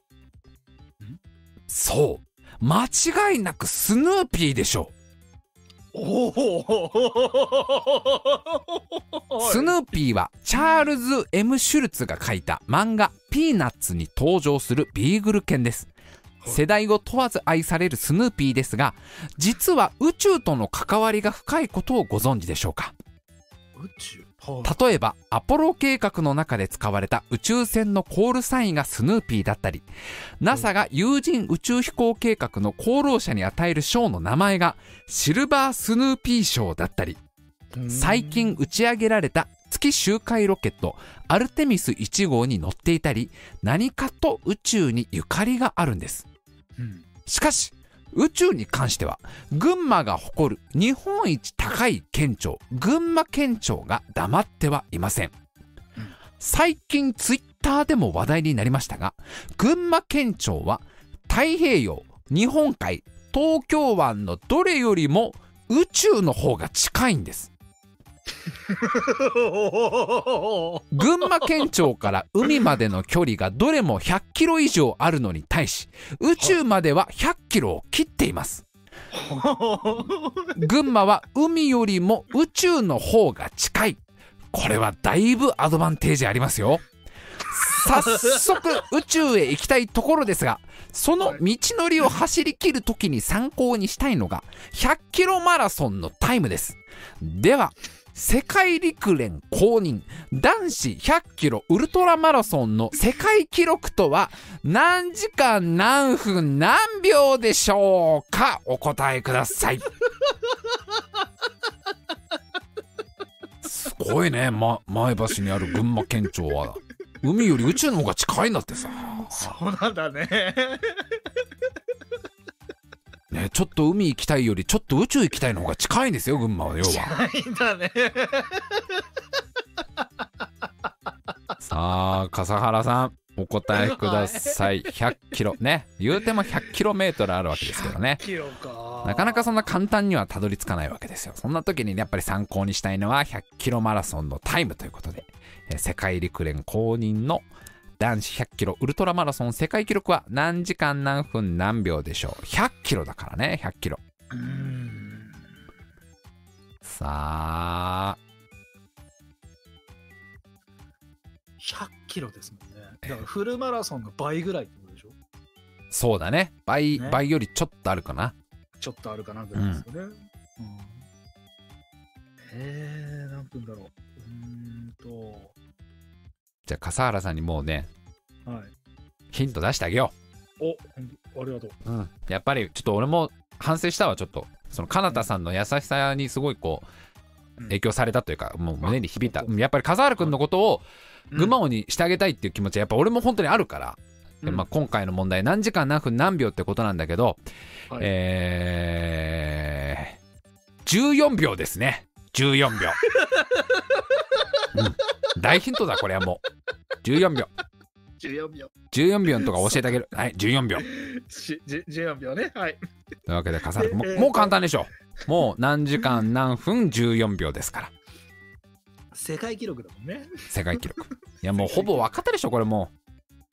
Speaker 1: そう、間違いなくスヌーピーでしょう。
Speaker 2: お
Speaker 1: スヌーピーはチャールズ・エム・シュルツが書いた漫画ピーナッツに登場するビーグル犬です。世代を問わず愛されるスヌーピーですが、実は宇宙との関わりが深いことをご存知でしょうか？
Speaker 2: 宇宙？
Speaker 1: 例えばアポロ計画の中で使われた宇宙船のコールサインがスヌーピーだったり、 ナサ が有人宇宙飛行計画の功労者に与える賞の名前がシルバースヌーピー賞だったり、最近打ち上げられた月周回ロケットアルテミスいち号に乗っていたり、何かと宇宙にゆかりがあるんです。しかし宇宙に関しては群馬が誇る日本一高い県庁、群馬県庁が黙ってはいません。最近ツイッターでも話題になりましたが、群馬県庁は太平洋、日本海、東京湾のどれよりも宇宙の方が近いんです。群馬県庁から海までの距離がどれもひゃっキロ以上あるのに対し、宇宙まではひゃっキロを切っています。群馬は海よりも宇宙の方が近い。これはだいぶアドバンテージありますよ。早速宇宙へ行きたいところですが、その道のりを走り切るときに参考にしたいのがひゃっキロマラソンのタイムです。では世界陸連公認男子ひゃっキロウルトラマラソンの世界記録とは何時間何分何秒でしょうか？お答えください。すごいね、ま、前橋にある群馬県庁は海より宇宙の方が近いんだってさ。
Speaker 2: そうなんだね。
Speaker 1: ね、ちょっと海行きたいよりちょっと宇宙行きたいの方が近いんですよ、群馬は。要は
Speaker 2: 近いんだね。
Speaker 1: さあ笠原さんお答えください。ひゃっキロね、言うてもひゃっキロメートルあるわけですけどね。
Speaker 2: ひゃっキロか。
Speaker 1: なかなかそんな簡単にはたどり着かないわけですよ。そんな時に、ね、やっぱり参考にしたいのはひゃっキロマラソンのタイムということで、えー、世界陸連公認の男子ひゃっキロウルトラマラソン世界記録は何時間何分何秒でしょう。ひゃっキロだからね、ひゃっキロ。うーん、さあ
Speaker 2: ひゃっキロですもんね。だからフルマラソンの倍ぐらいってことでしょ。
Speaker 1: そうだね、倍、ね、倍よりちょっとあるかな。
Speaker 2: ちょっとあるかなぐらいですよね。うんうん、えー、何分だろう。うーんと
Speaker 1: じゃあ笠原さんにもうね、
Speaker 2: はい、
Speaker 1: ヒント出してあげよ
Speaker 2: う。お、ありがとう。
Speaker 1: うん、やっぱりちょっと俺も反省したわ。ちょっとそのかなたさんの優しさにすごいこう影響されたというか、もう胸に響いた。やっぱり笠原くんのことをグマ王にしてあげたいっていう気持ちはやっぱ俺も本当にあるから、うん、まあ、今回の問題何時間何分何秒ってことなんだけど、はい、えー、じゅうよんびょうですね。じゅうよんびょう、うん、大ヒントだこれはもう。じゅうよんびょう
Speaker 2: じゅうよんびょう
Speaker 1: じゅうよんびょうのとか教えてあげる。はい、じゅうよんびょう
Speaker 2: じゅうよんびょうね。はい、
Speaker 1: というわけで笠原くんも、えー、もう簡単でしょ。もう何時間何分じゅうよんびょうですから。
Speaker 2: 世界記録だもんね。
Speaker 1: 世界記録。いやもうほぼ分かったでしょこれもう。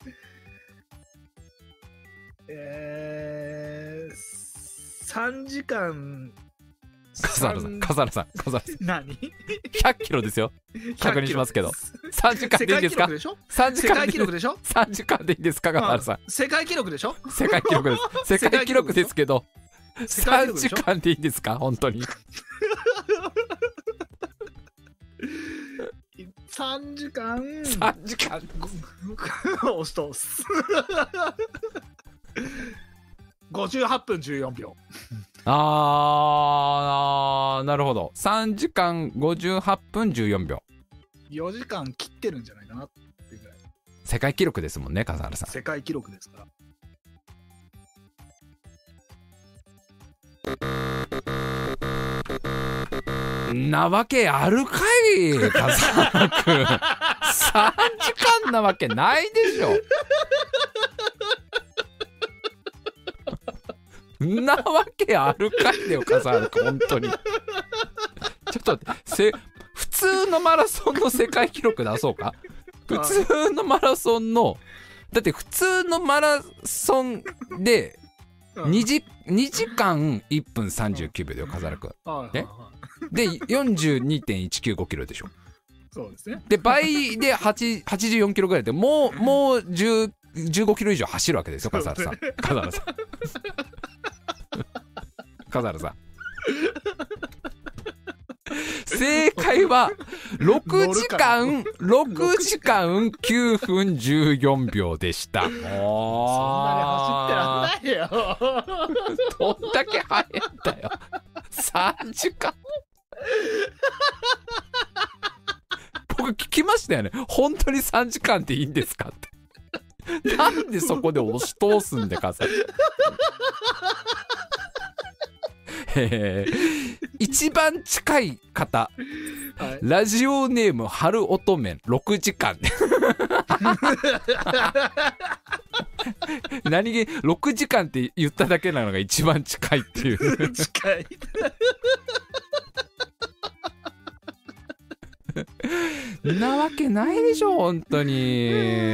Speaker 2: えー、さんじかん。
Speaker 1: 笠原さん、笠原さん、笠原さん。
Speaker 2: 何？
Speaker 1: ひゃっキロですよ。確認しますけど。さんじかんでいいですか？さんじかん
Speaker 2: 世界記録でしょ？
Speaker 1: さんじかんでいいですか、笠原さん。
Speaker 2: 世界記録でしょ？
Speaker 1: 世界記録です。世界記録ですけど、さんじかんでいいですか？本当に。
Speaker 2: さんじかん。
Speaker 1: さんじかん。
Speaker 2: 押し通す。ごじゅうはっぷんじゅうよんびょう。
Speaker 1: あー、なるほど。さんじかんごじゅうはっぷんじゅうよんびょ
Speaker 2: う。よじかん切ってるんじゃないかなっていうぐらい。
Speaker 1: 世界記録ですもんね、笠原さん。
Speaker 2: 世界記録ですから。
Speaker 1: なわけあるかい、笠原くん。さんじかんなわけないでしょ。なわけあるかいだよ、笠原くん、本当に。ちょっと待って、せ普通のマラソンの世界記録出そうか。普通のマラソンの、だって普通のマラソンで2時、にじかんいっぷんさんじゅうきゅうびょうだよ、笠原くん。ね、で よんじゅうにてんいちきゅうごキロでしょ。
Speaker 2: そうですね。
Speaker 1: で倍ではちじゅうよんキロぐらいでもうもうじゅう、じゅうごキロ以上走るわけですよ、笠原さん。笠原さん。笠原さん。正解はろくじかんろくじかんきゅうふんじゅうよんびょうでした。そんなに
Speaker 2: 走ってらんないよ。
Speaker 1: どんだけ速いんだよ。さんじかん。僕聞きましたよね。本当にさんじかんでいいんですかって。なんでそこで押し通すんでかさ。えー、一番近い方、はい、ラジオネーム春乙女ろくじかん。何気ろくじかんって言っただけなのが一番近いっていう。
Speaker 2: 近い。
Speaker 1: なわけないでしょ本当に。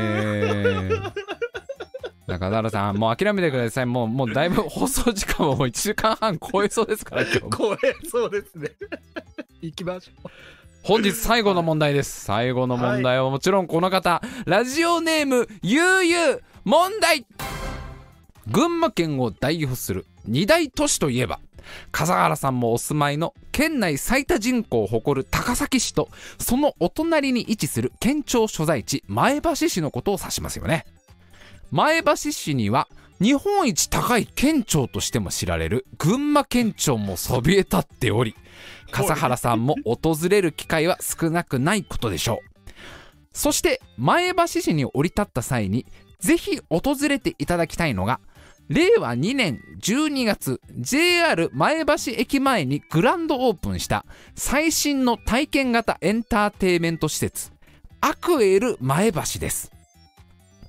Speaker 1: 中原さんもう諦めてください。もうもうだいぶ放送時間ももういちじかんはん超えそうですから今日。
Speaker 2: 超えそうですね。行きましょう。
Speaker 1: 本日最後の問題です。最後の問題はもちろんこの方、はい、ラジオネームゆうゆう問題。群馬県を代表する二大都市といえば、笠原さんもお住まいの県内最多人口を誇る高崎市とそのお隣に位置する県庁所在地前橋市のことを指しますよね。前橋市には日本一高い県庁としても知られる群馬県庁もそびえ立っており、笠原さんも訪れる機会は少なくないことでしょう。そして前橋市に降り立った際にぜひ訪れていただきたいのが、れいわにねんじゅうにがつ ジェイアール 前橋駅前にグランドオープンした最新の体験型エンターテイメント施設アクエル前橋です。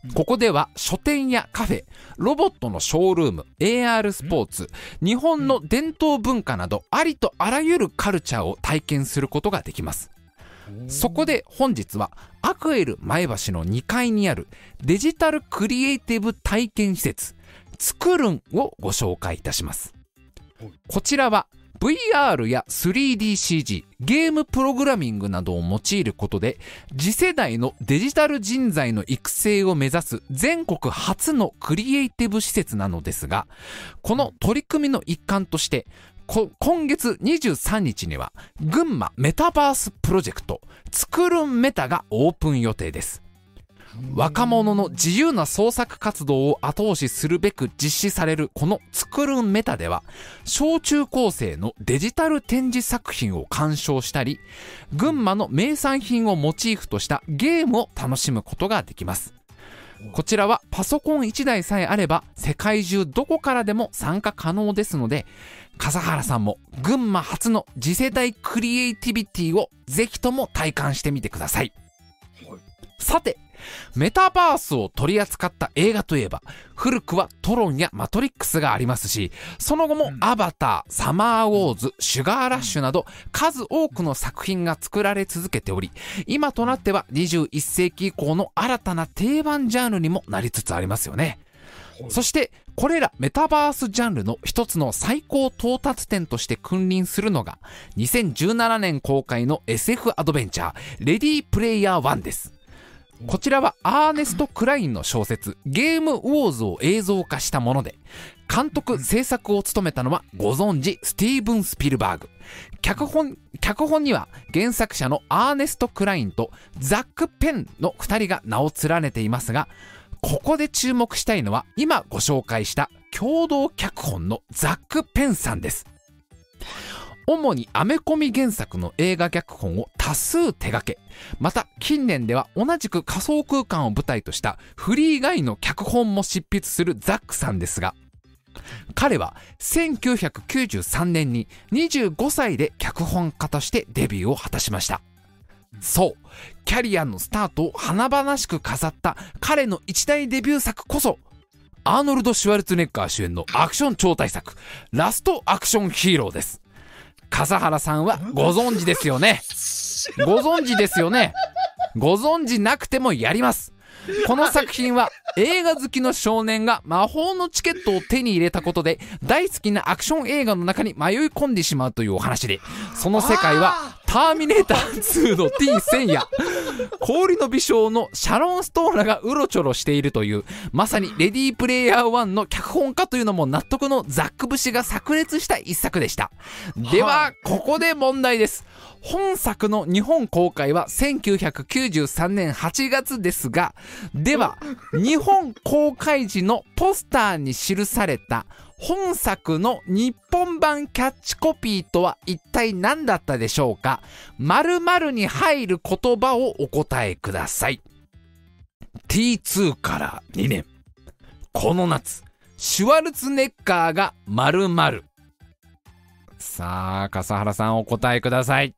Speaker 1: ここでは書店やカフェ、ロボットのショールーム、エーアール スポーツ、日本の伝統文化などありとあらゆるカルチャーを体験することができます。そこで本日はアクエル前橋のにかいにあるデジタルクリエイティブ体験施設つくるんをご紹介いたします。こちらは ブイアール や スリーディーシージー、ゲームプログラミングなどを用いることで次世代のデジタル人材の育成を目指す全国初のクリエイティブ施設なのですが、この取り組みの一環として今月にじゅうさんにちには群馬メタバースプロジェクトつくるんメタがオープン予定です。若者の自由な創作活動を後押しするべく実施されるこのつくるんメタでは、小中高生のデジタル展示作品を鑑賞したり、群馬の名産品をモチーフとしたゲームを楽しむことができます。こちらはパソコンいちだいさえあれば世界中どこからでも参加可能ですので、笠原さんも群馬初の次世代クリエイティビティをぜひとも体感してみてください。さて、メタバースを取り扱った映画といえば、古くはトロンやマトリックスがありますし、その後もアバター、サマーウォーズ、シュガーラッシュなど数多くの作品が作られ続けており、今となってはにじゅういっせいき以降の新たな定番ジャンルにもなりつつありますよね。そしてこれらメタバースジャンルの一つの最高到達点として君臨するのがにせんじゅうななねん公開の エスエフ アドベンチャーレディープレイヤーワンです。こちらはアーネスト・クラインの小説ゲームウォーズを映像化したもので、監督制作を務めたのはご存知スティーブン・スピルバーグ。脚本脚本には原作者のアーネスト・クラインとザック・ペンのふたりが名を連ねていますが、ここで注目したいのは今ご紹介した共同脚本のザック・ペンさんです。主にアメコミ原作の映画脚本を多数手掛け、また近年では同じく仮想空間を舞台としたフリーガイの脚本も執筆するザックさんですが、彼はせんきゅうひゃくきゅうじゅうさんねんににじゅうごさいで脚本家としてデビューを果たしました。そう、キャリアのスタートを華々しく飾った彼の一大デビュー作こそ、アーノルド・シュワルツェネッガー主演のアクション超大作ラストアクションヒーローです。笠原さんはご存知ですよね。ご存知ですよね。ご存知なくてもやります。この作品は映画好きの少年が魔法のチケットを手に入れたことで大好きなアクション映画の中に迷い込んでしまうというお話で、その世界はターミネーターツーの ティーせん や氷の美少のシャロン・ストーナがうろちょろしているという、まさにレディープレイヤーワンの脚本家というのも納得のザック節が炸裂した一作でした。ではここで問題です。本作の日本公開はせんきゅうひゃくきゅうじゅうさんねんはちがつですが、では日本公開時のポスターに記された本作の日本版キャッチコピーとは一体何だったでしょうか。〇〇に入る言葉をお答えください。 ティーツー からにねん、この夏シュワルツェネッガーが〇〇。さあ笠原さんお答えください。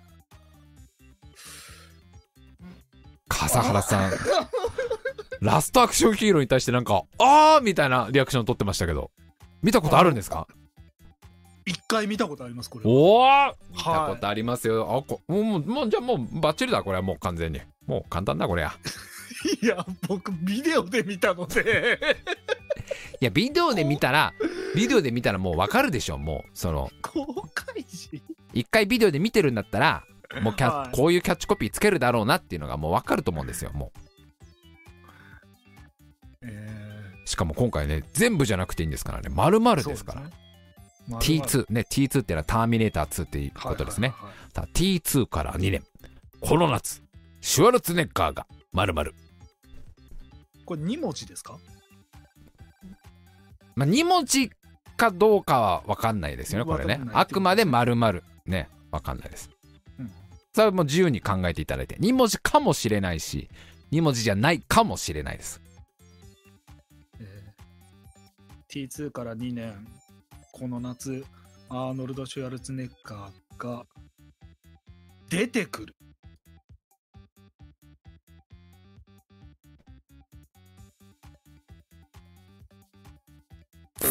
Speaker 1: 笠原さんラストアクションヒーローに対してなんかあーみたいなリアクション取ってましたけど、見たことあるんですか？
Speaker 2: 一回見たことあります。これ
Speaker 1: おー見たことありますよ、はい、あこもうもうじゃあもうバッチリだ、これはもう完全にもう簡単だこれや
Speaker 2: いや僕ビデオで見たので
Speaker 1: いやビデオで見たらビデオで見たらもう分かるでしょ。もうその
Speaker 2: 公開時
Speaker 1: 一回ビデオで見てるんだったらもうキャ、はい、こういうキャッチコピーつけるだろうなっていうのがもう分かると思うんですよ。もう、えー、しかも今回ね全部じゃなくていいんですからね、丸々ですから。ですね、ティーツー ね、ティーツー ってのはターミネーターツーっていうことですね。はいはいはいはい、ティーツー からにねん、この夏シュワルツェネッガーが丸々。
Speaker 2: これにもじですか？
Speaker 1: まあにもじかどうかは分かんないですよねこれね。あくまで丸々ね、分かんないです。それはもう自由に考えていただいて、にもじかもしれないしにもじじゃないかもしれないです。
Speaker 2: えー、ティーツー からにねん、この夏アーノルド・シュワルツェネッガーが出てくる。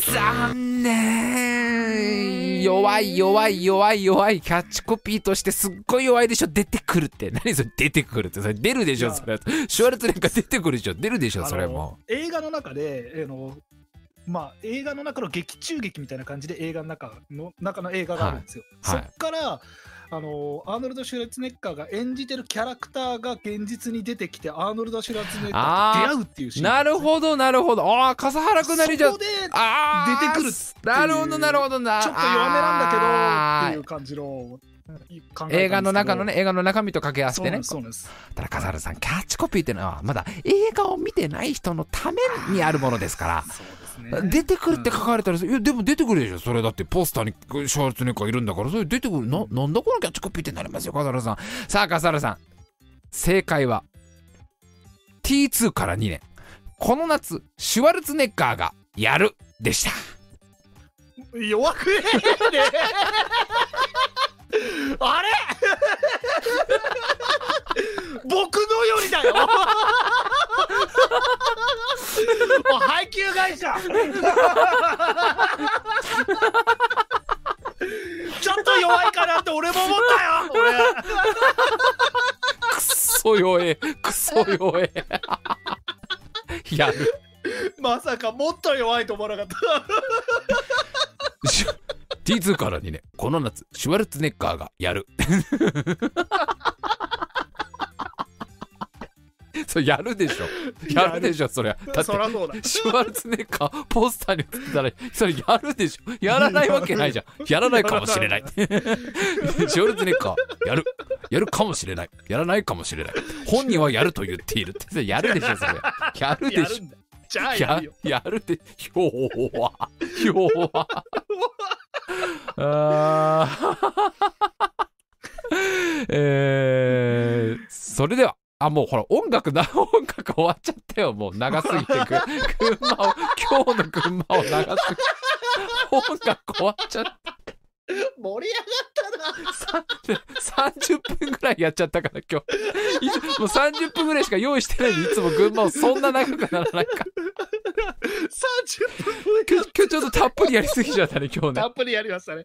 Speaker 1: 残念。弱い弱い弱い弱い。キャッチコピーとしてすっごい弱いでしょ。出てくるって。何それ出てくるって。それ出るでしょ。それシュワルツェネッガー出てくるでしょ。出るでしょ。それも
Speaker 2: 映画の中で、えー、のまあ映画の中の劇中劇みたいな感じで映画の中の中の映画があるんですよ、はいはい、そっからあのアーノルド・シュワルツェネッガーが演じてるキャラクターが現実に出てきて、アーノルド・シュワルツェネッガーと出会うっていうシーン、ね、
Speaker 1: なるほどなるほど。ああ笠原くんなりじゃ
Speaker 2: そこで出てくるっていう。
Speaker 1: なるほどなるほどな。
Speaker 2: ちょっと弱めなんだけどっていう感じの
Speaker 1: 映画の中のね、映画の中身と掛け合わせてね。
Speaker 2: そうです。
Speaker 1: ただ笠原さん、キャッチコピーってのはまだ映画を見てない人のためにあるものですから。そうですね。出てくるって書かれたら、うん、いやでも出てくるでしょ。それだってポスターにシュワルツェネッガーいるんだから、それ出てくる。な、なんだこのキャッチコピーってなりますよ、笠原さん。さあ笠原さん、正解は ティーツー からにねん、この夏シュワルツェネッガーがやるでした。
Speaker 2: 弱くねえあれ僕のよりだよお配給会社ちょっと弱いかなって俺も思ったよ俺
Speaker 1: くっそ弱えくっそ弱えやる。
Speaker 2: まさかもっと弱いと思わなかった
Speaker 1: ティーツー からにねん、この夏シュワルツェネッガーがやるそれやるでしょ。やるでしょそりゃ。だってシュワルツェネッガーポスターに映ってたらそれやるでしょ。やらないわけないじゃん。やらないかもしれないシュワルツェネッガーやるやるかもしれない、やらないかもしれない、本人はやると言っているって。やるでしょそれ。やるでしょ。
Speaker 2: じゃあやるよ。
Speaker 1: やるで弱弱あえー、それではあもうほら音楽な音楽終わっちゃったよ。もう長すぎて群馬を今日の群馬を長すぎて音楽終わっちゃった。
Speaker 2: 盛り上がったな。
Speaker 1: さんじゅっぷんぐらいやっちゃったから今日もうさんじゅっぷんぐらいしか用意してないんで、いつも群馬をそんな長くならないか
Speaker 2: さんじゅっぷん
Speaker 1: 今日、今日ちょっとたっぷりやりすぎちゃったね今日ね。
Speaker 2: たっぷりやりましたね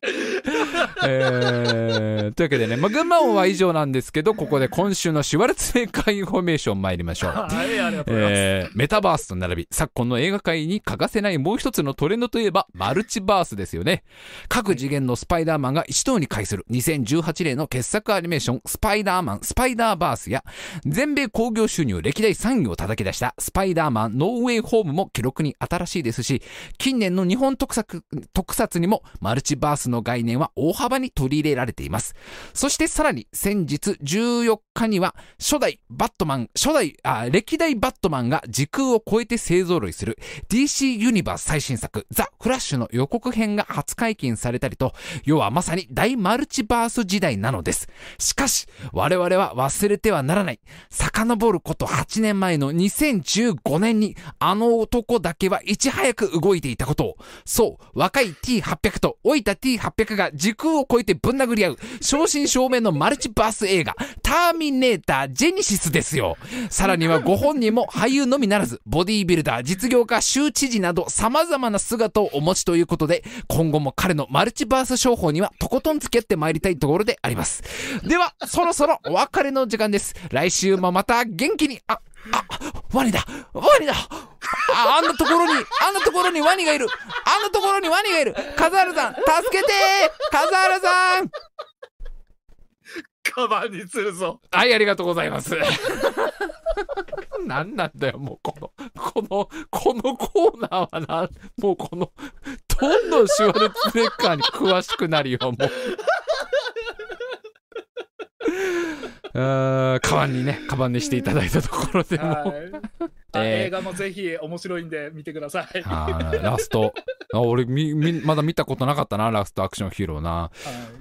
Speaker 1: えー、というわけでね、まあ、群馬王は以上なんですけど、ここで今週のシュワルツェネッガーインフォメーション参りましょう。
Speaker 2: はい、ありがとうございます、
Speaker 1: えー、メタバースと並び昨今の映画界に欠かせないもう一つのトレンドといえばマルチバースですよね。各次元のスパイダーマンが一堂に会するにせんじゅうはちねんの傑作アニメーションスパイダーマンスパイダーバースや、全米興行収入歴代さんいを叩き出したスパイダーマンノーウェイホームも記録に新しいですし、近年の日本特撮、特撮にもマルチバースの概念は大幅に取り入れられています。そしてさらに先日じゅうよっかには初代バットマン初代あ歴代バットマンが時空を超えて勢ぞろいする ディーシー ユニバース最新作ザ・フラッシュの予告編が初解禁されたりと、要はまさに大マルチバース時代なのです。しかし我々は忘れてはならない、遡ることはちねんまえのにせんじゅうごねんにあの男だけはいち早く動いていたことを。そう、若い ティーはっぴゃく と老いた ティーはっぴゃく が時空を超えてぶん殴り合う正真正銘のマルチバース映画ターミネータージェニシスですよ。さらにはご本人も俳優のみならずボディービルダー、実業家、州知事など様々な姿をお持ちということで、今後も彼のマルチバース商法にはとことん付き合ってまいりたいところであります。ではそろそろお別れの時間です。来週もまた元気にああワニだワニだあ, あんなところにあんなところにワニがいるあんなところにワニがいる笠原さん助けて笠原さん
Speaker 2: カバンにするぞ。
Speaker 1: はい、ありがとうございますなんなんだよもうこのこのこのコーナーはな、もうこのどんどんシュワルツェネッガーに詳しくなるよもうあカバンにねカバンにしていただいたところでも、はい
Speaker 2: えー、映画もぜひ面白いんで見てください。
Speaker 1: ラストあ俺みみまだ見たことなかったな、ラストアクションヒーローな、はい、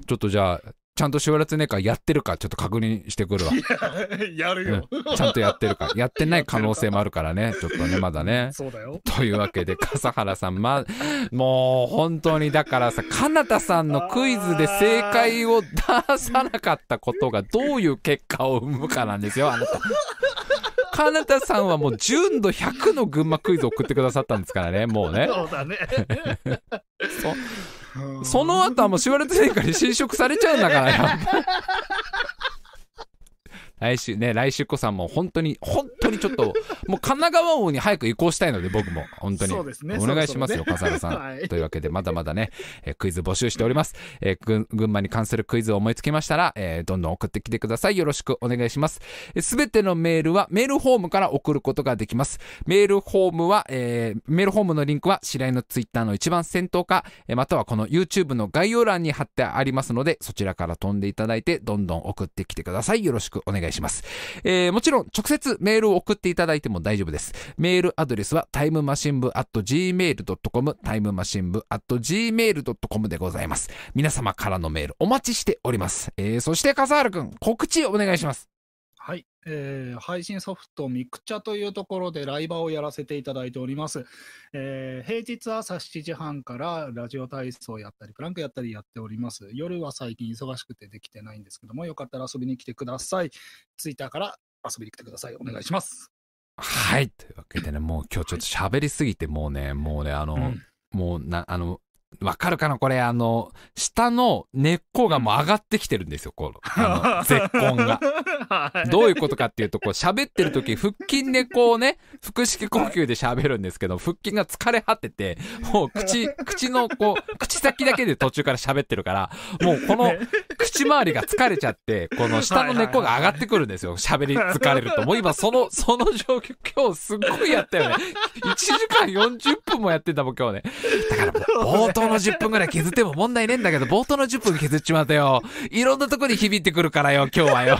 Speaker 1: ちょっとじゃあちゃんとシュワルツェネッガーやってるかちょっと確認してくるわ。
Speaker 2: や, やるよ、
Speaker 1: うん、ちゃんとやってるかやってない可能性もあるからねちょっとねまだね。
Speaker 2: そうだよ。
Speaker 1: というわけで笠原さん、ま、もう本当にだからさ、かなたさんのクイズで正解を出さなかったことがどういう結果を生むかなんですよ。あなたかかなたさんはもう純度ひゃくの群馬クイズを送ってくださったんですからね、もうね。
Speaker 2: そうだね。
Speaker 1: そ, その後はもうしばらく成果に侵食されちゃうんだからやっぱ来週ね、来週こさんも本当に本当にちょっともう神奈川王に早く移行したいので、僕も本当に
Speaker 2: そうですね、
Speaker 1: お願いしますよ、笠原さん、はい、というわけでまだまだね、えー、クイズ募集しております、えー、群馬に関するクイズを思いつきましたら、えー、どんどん送ってきてください。よろしくお願いします。すべ、えー、てのメールはメールフォームから送ることができます。メールフォームは、えー、メールフォームのリンクは白井のツイッターの一番先頭か、えー、またはこの YouTube の概要欄に貼ってありますので、そちらから飛んでいただいてどんどん送ってきてください。よろしくお願いします。えーえー、もちろん直接メールを送っていただいても大丈夫です。メールアドレスはタイムマシン部 アットジーメールドットコム タイムマシン部 アットジーメールドットコム でございます。皆様からのメールお待ちしております。えー、そして笠原くん、告知お願いします。
Speaker 2: はい、えー、配信ソフトミクチャというところでライバーをやらせていただいております。えー、平日朝しちじはんからラジオ体操やったりプランクやったりやっております。夜は最近忙しくてできてないんですけども、よかったら遊びに来てください。ツイッターから遊びに来てください。お願いします。
Speaker 1: はい、というわけでね、もう今日ちょっと喋りすぎてもうね、もうね、あの、うん、もうな、あの、わかるかなこれ、あの、下の根っこがもう上がってきてるんですよ、この、あの、絶根が。どういうことかっていうと、こう喋ってる時、腹筋でこうね、腹式呼吸で喋るんですけど、腹筋が疲れ果てて、もう口、口のこう、口先だけで途中から喋ってるから、もうこの口周りが疲れちゃって、この下の根っこが上がってくるんですよ、喋り疲れると。もう今その、その状況、今日すっごいやったよね。いちじかんよんじゅっぷんもやってんだもん、今日ね。だからもう、冒頭のじゅっぷんぐらい削っても問題ねえんだけど、冒頭のじゅっぷん削っちまったよ。いろんなとこに響いてくるからよ、今日はよ。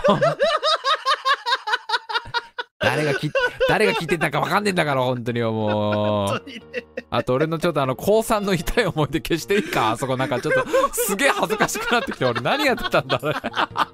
Speaker 1: 誰がき、誰が聞いてたか分かんねえんだから、本当によ、もう。あと俺のちょっとあの、高さんの痛い思い出消していいか、あそこなんかちょっと、すげえ恥ずかしくなってきて、俺何やってたんだろう。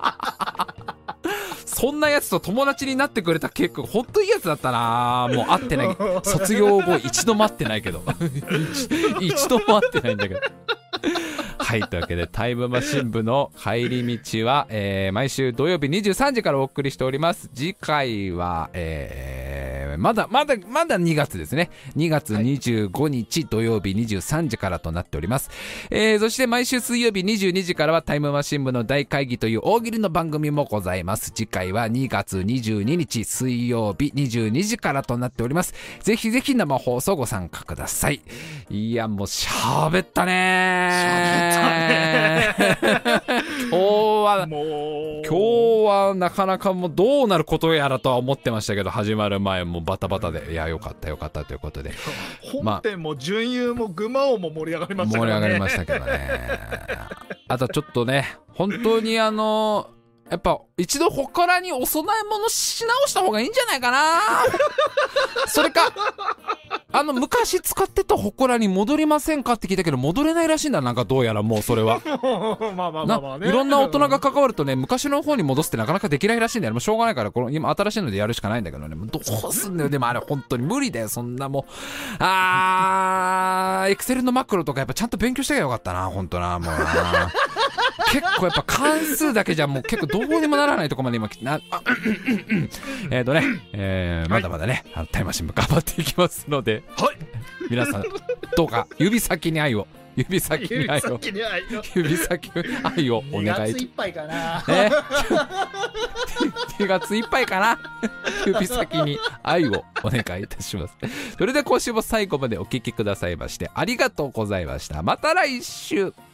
Speaker 1: そんなやつと友達になってくれた結構ほんといいやつだったな。もう会ってない、卒業後一度も会ってないけど一度も会ってないんだけどはい、というわけでタイムマシン部の帰り道は、えー、毎週土曜日にじゅうさんじからお送りしております。次回は、えー、まだまだまだにがつですね。にがつにじゅうごにち土曜日にじゅうさんじからとなっております。えー、そして毎週水曜日にじゅうにじからはタイムマシン部の大会議という大喜利の番組もございます。次回はにがつにじゅうににち水曜日にじゅうにじからとなっております。ぜひぜひ生放送ご参加ください。いや、もう喋ったねー。喋ったね今日はもう今日はなかなかもうどうなることやらとは思ってましたけど、始まる前もバタバタで、いやよかったよかったということで、
Speaker 2: 本編も準優もグマ王も盛り上がりましたからね。
Speaker 1: 盛り上がりましたけどねあとちょっとね、本当にあのやっぱ一度祠にお供え物し直した方がいいんじゃないかなそれかあの昔使ってた祠に戻りませんかって聞いたけど、戻れないらしいんだ。なんかどうやらもうそれは
Speaker 2: まあまあまあまあね、
Speaker 1: いろんな大人が関わるとね、昔の方に戻すってなかなかできないらしいんだよ。もうしょうがないから、この今新しいのでやるしかないんだけどね。もうどうすんだよ。でもあれ本当に無理だよ、そんなもう。あーエクセルのマクロとかやっぱちゃんと勉強してきゃよかったな、本当な。もうな結構やっぱ関数だけじゃもう結構どうにもならないとこまで今なえっとね、えー、まだまだね、あのタイムマシンも頑張っていきますので、
Speaker 2: はい、
Speaker 1: 皆さんどうか指先に愛を指先に愛を指先に愛をお願い。
Speaker 2: にがついっぱいかな、
Speaker 1: ね、にがついっぱいかな指先に愛をお願いいたします。それで今週も最後までお聞きくださいましてありがとうございました。また来週。